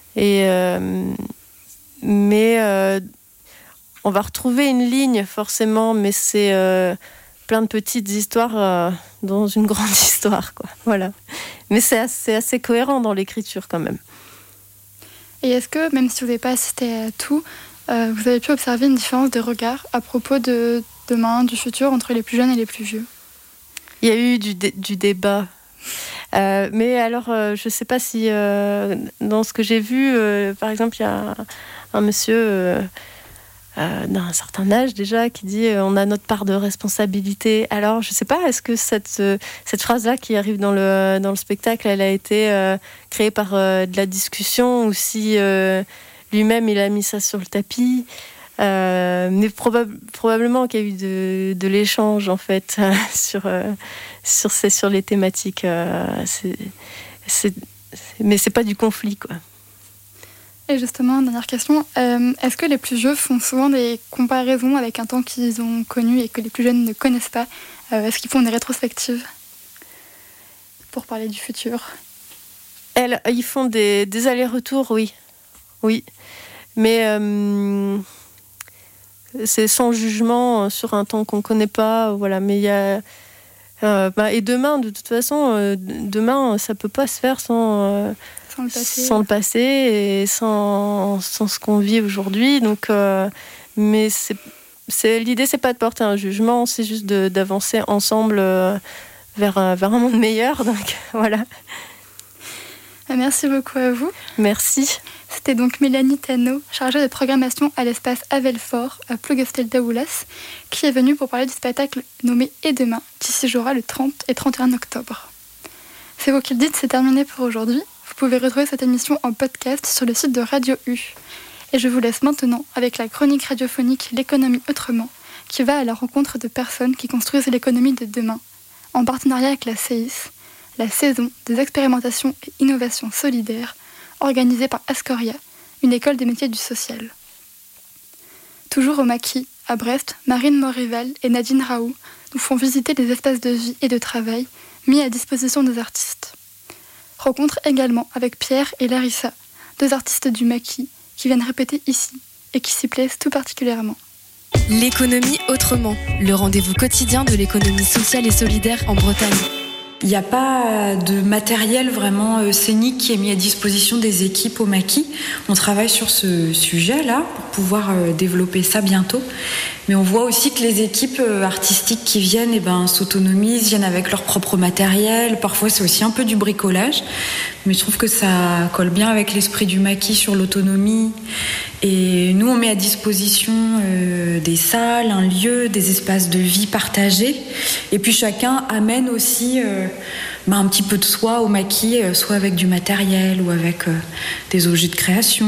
Mais on va retrouver une ligne, forcément, mais c'est plein de petites histoires dans une grande histoire, quoi. Voilà. Mais c'est assez cohérent dans l'écriture, quand même. Et est-ce que, même si vous n'avez pas assisté à tout, vous avez pu observer une différence de regard à propos de demain, du futur, entre les plus jeunes et les plus vieux ? Il y a eu du débat. Mais alors, je ne sais pas si dans ce que j'ai vu, par exemple, il y a un monsieur d'un certain âge déjà qui dit on a notre part de responsabilité. Alors, je ne sais pas, est-ce que cette phrase-là qui arrive dans le spectacle, elle a été créée par de la discussion ou si lui-même il a mis ça sur le tapis. Mais probablement qu'il y a eu de l'échange en fait sur les thématiques. Mais c'est pas du conflit, quoi. Et justement, dernière question, est-ce que les plus vieux font souvent des comparaisons avec un temps qu'ils ont connu et que les plus jeunes ne connaissent pas ? Est-ce qu'ils font des rétrospectives pour parler du futur ? Ils font des allers-retours, oui. Mais c'est sans jugement sur un temps qu'on ne connaît pas, voilà. Mais il y a et demain, de toute façon, demain, ça peut pas se faire sans le passé et sans ce qu'on vit aujourd'hui. Donc, mais l'idée, c'est pas de porter un jugement, c'est juste d'avancer ensemble vers un monde meilleur. Donc voilà. Merci beaucoup à vous. Merci. C'était donc Mélanie Tano, chargée de programmation à l'espace Avelfort, à Plougastel-Daoulas, qui est venue pour parler du spectacle nommé Et demain, qui s'y jouera le 30 et 31 octobre. C'est vous qui le dites, c'est terminé pour aujourd'hui. Vous pouvez retrouver cette émission en podcast sur le site de Radio U. Et je vous laisse maintenant avec la chronique radiophonique L'économie autrement, qui va à la rencontre de personnes qui construisent l'économie de demain, en partenariat avec la CEIS, la saison des expérimentations et innovations solidaires, organisée par Ascoria, une école des métiers du social. Toujours au Maquis, à Brest, Marine Morival et Nadine Raoult nous font visiter des espaces de vie et de travail mis à disposition des artistes. Rencontre également avec Pierre et Larissa, 2 artistes du Maquis qui viennent répéter ici et qui s'y plaisent tout particulièrement. L'économie autrement, le rendez-vous quotidien de l'économie sociale et solidaire en Bretagne. Il n'y a pas de matériel vraiment scénique qui est mis à disposition des équipes au Maquis. On travaille sur ce sujet-là pour pouvoir développer ça bientôt. Mais on voit aussi que les équipes artistiques qui viennent s'autonomisent, viennent avec leur propre matériel. Parfois, c'est aussi un peu du bricolage. Mais je trouve que ça colle bien avec l'esprit du Maquis sur l'autonomie. Et nous, on met à disposition des salles, un lieu, des espaces de vie partagés. Et puis chacun amène aussi un petit peu de soi au Maquis, soit avec du matériel ou avec des objets de création.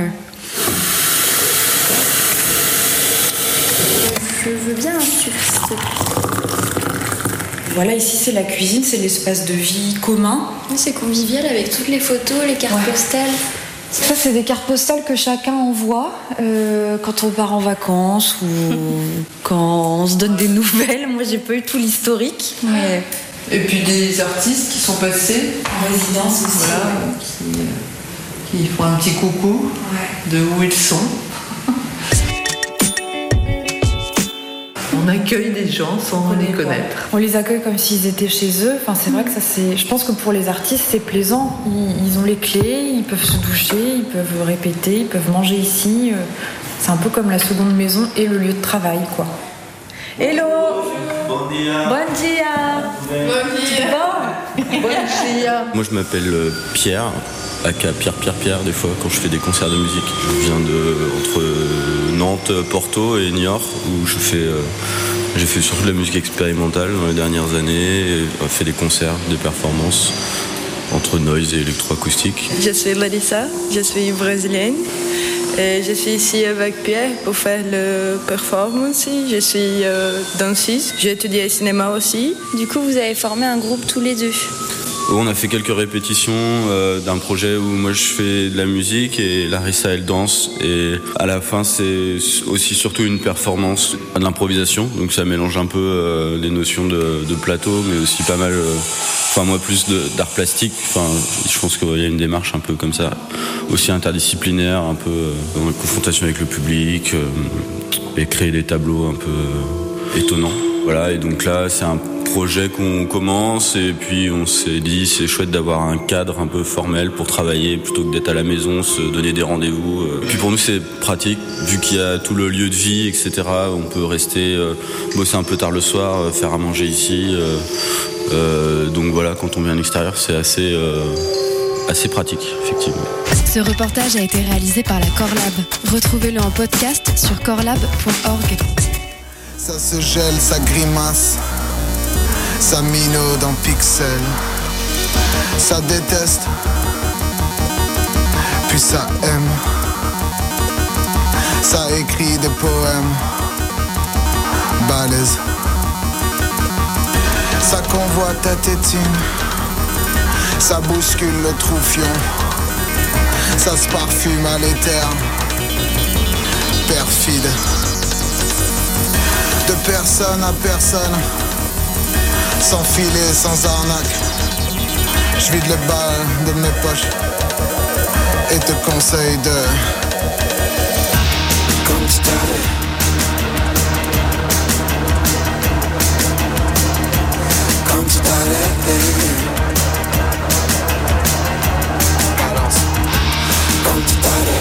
Je veux bien un sucre. Voilà, ici c'est la cuisine, c'est l'espace de vie commun. C'est convivial avec toutes les photos, les cartes postales. Ça, c'est des cartes postales que chacun envoie quand on part en vacances ou quand on se donne des nouvelles. Moi, j'ai pas eu tout l'historique. Mais... Et puis des artistes qui sont passés en résidence aussi. Voilà, qui font un petit coucou de où ils sont. On accueille des gens sans les connaître. On les accueille comme s'ils étaient chez eux. Enfin, c'est vrai que je pense que pour les artistes, c'est plaisant. Ils ont les clés, ils peuvent se doucher, ils peuvent répéter, ils peuvent manger ici. C'est un peu comme la seconde maison et le lieu de travail, quoi. Hello. Bon dia. Bon dia. Bon dia. Moi, je m'appelle Pierre, aka Pierre, des fois, quand je fais des concerts de musique. Je viens entre Nantes, Porto et Niort, où j'ai fait surtout de la musique expérimentale dans les dernières années, fait des concerts, des performances entre noise et électroacoustique. Je suis Larissa, je suis brésilienne. Et je suis ici avec Pierre pour faire le performance. Je suis danseuse. J'ai étudié le cinéma aussi. Du coup, vous avez formé un groupe tous les deux. On a fait quelques répétitions d'un projet où moi je fais de la musique et Larissa elle danse. Et à la fin c'est aussi surtout une performance, de l'improvisation. Donc ça mélange un peu les notions de plateau, mais aussi pas mal... moi plus d'art plastique. Je pense qu'il y a une démarche un peu comme ça, aussi interdisciplinaire, un peu dans la confrontation avec le public, et créer des tableaux un peu étonnants. Voilà, et donc là c'est un projet qu'on commence et puis on s'est dit c'est chouette d'avoir un cadre un peu formel pour travailler plutôt que d'être à la maison, se donner des rendez-vous. Et puis pour nous c'est pratique vu qu'il y a tout le lieu de vie, etc. On peut rester, bosser un peu tard le soir, faire à manger ici. Donc voilà, quand on vient à l'extérieur c'est assez pratique effectivement. Ce reportage a été réalisé par la Corlab. Retrouvez-le en podcast sur corlab.org. Ça se gèle, ça grimace, ça minaude en pixels, ça déteste, puis ça aime, ça écrit des poèmes, balèze, ça convoite ta tétine, ça bouscule le troufion, ça se parfume à l'éther, perfide. De personne à personne, sans filet, sans arnaque. Je vide le bal de mes poches et te conseille de... Comme tu t'avais. Comme tu t'avais. Balance. Comme tu t'avais.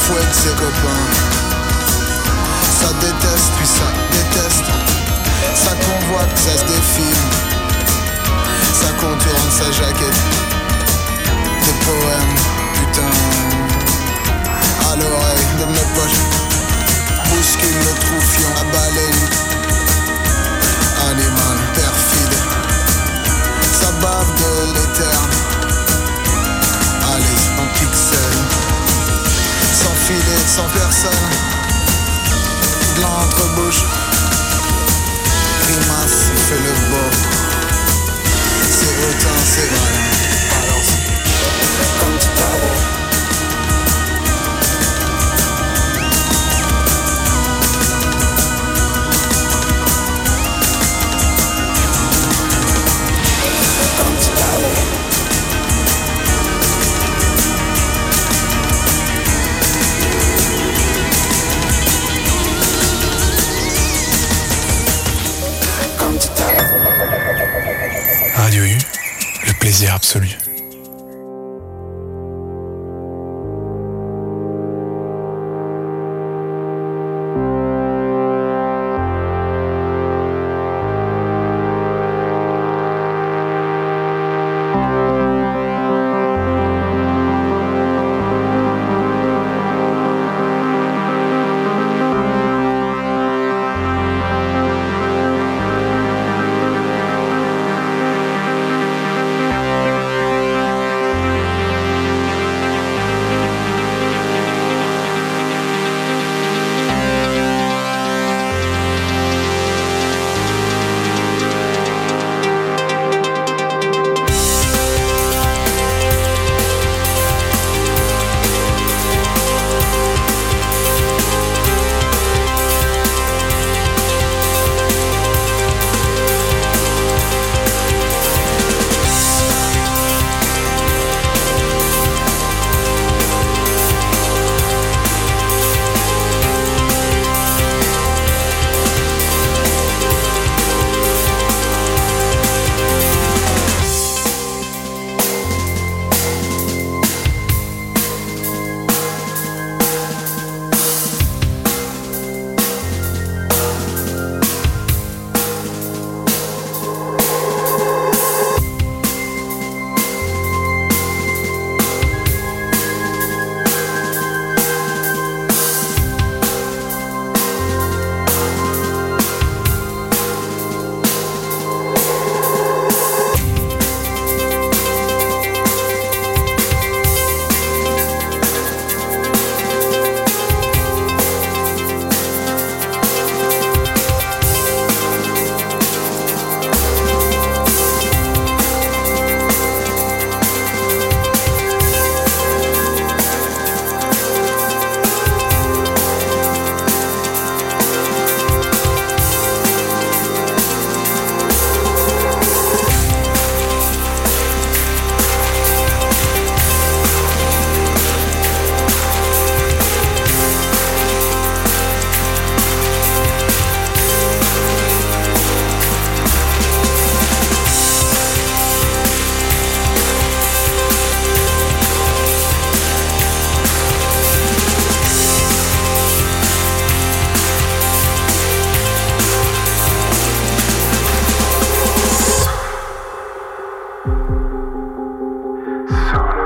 fouette ses copains. Ça déteste puis ça déteste. Ça convoite, ça se défile. Ça contourne sa jaquette. Des poèmes, putain. À l'oreille de mes poches. Bouscule le troufion à baleine. Animal perfide. Ça bave de l'éterne. Allez, en pixel. Sans filet, sans personne. De l'entrebouche. Grimace, il fait le beau. C'est hautain, c'est vrai. Alors c'est comme tu t'arrêtes. Radio U, le plaisir absolu.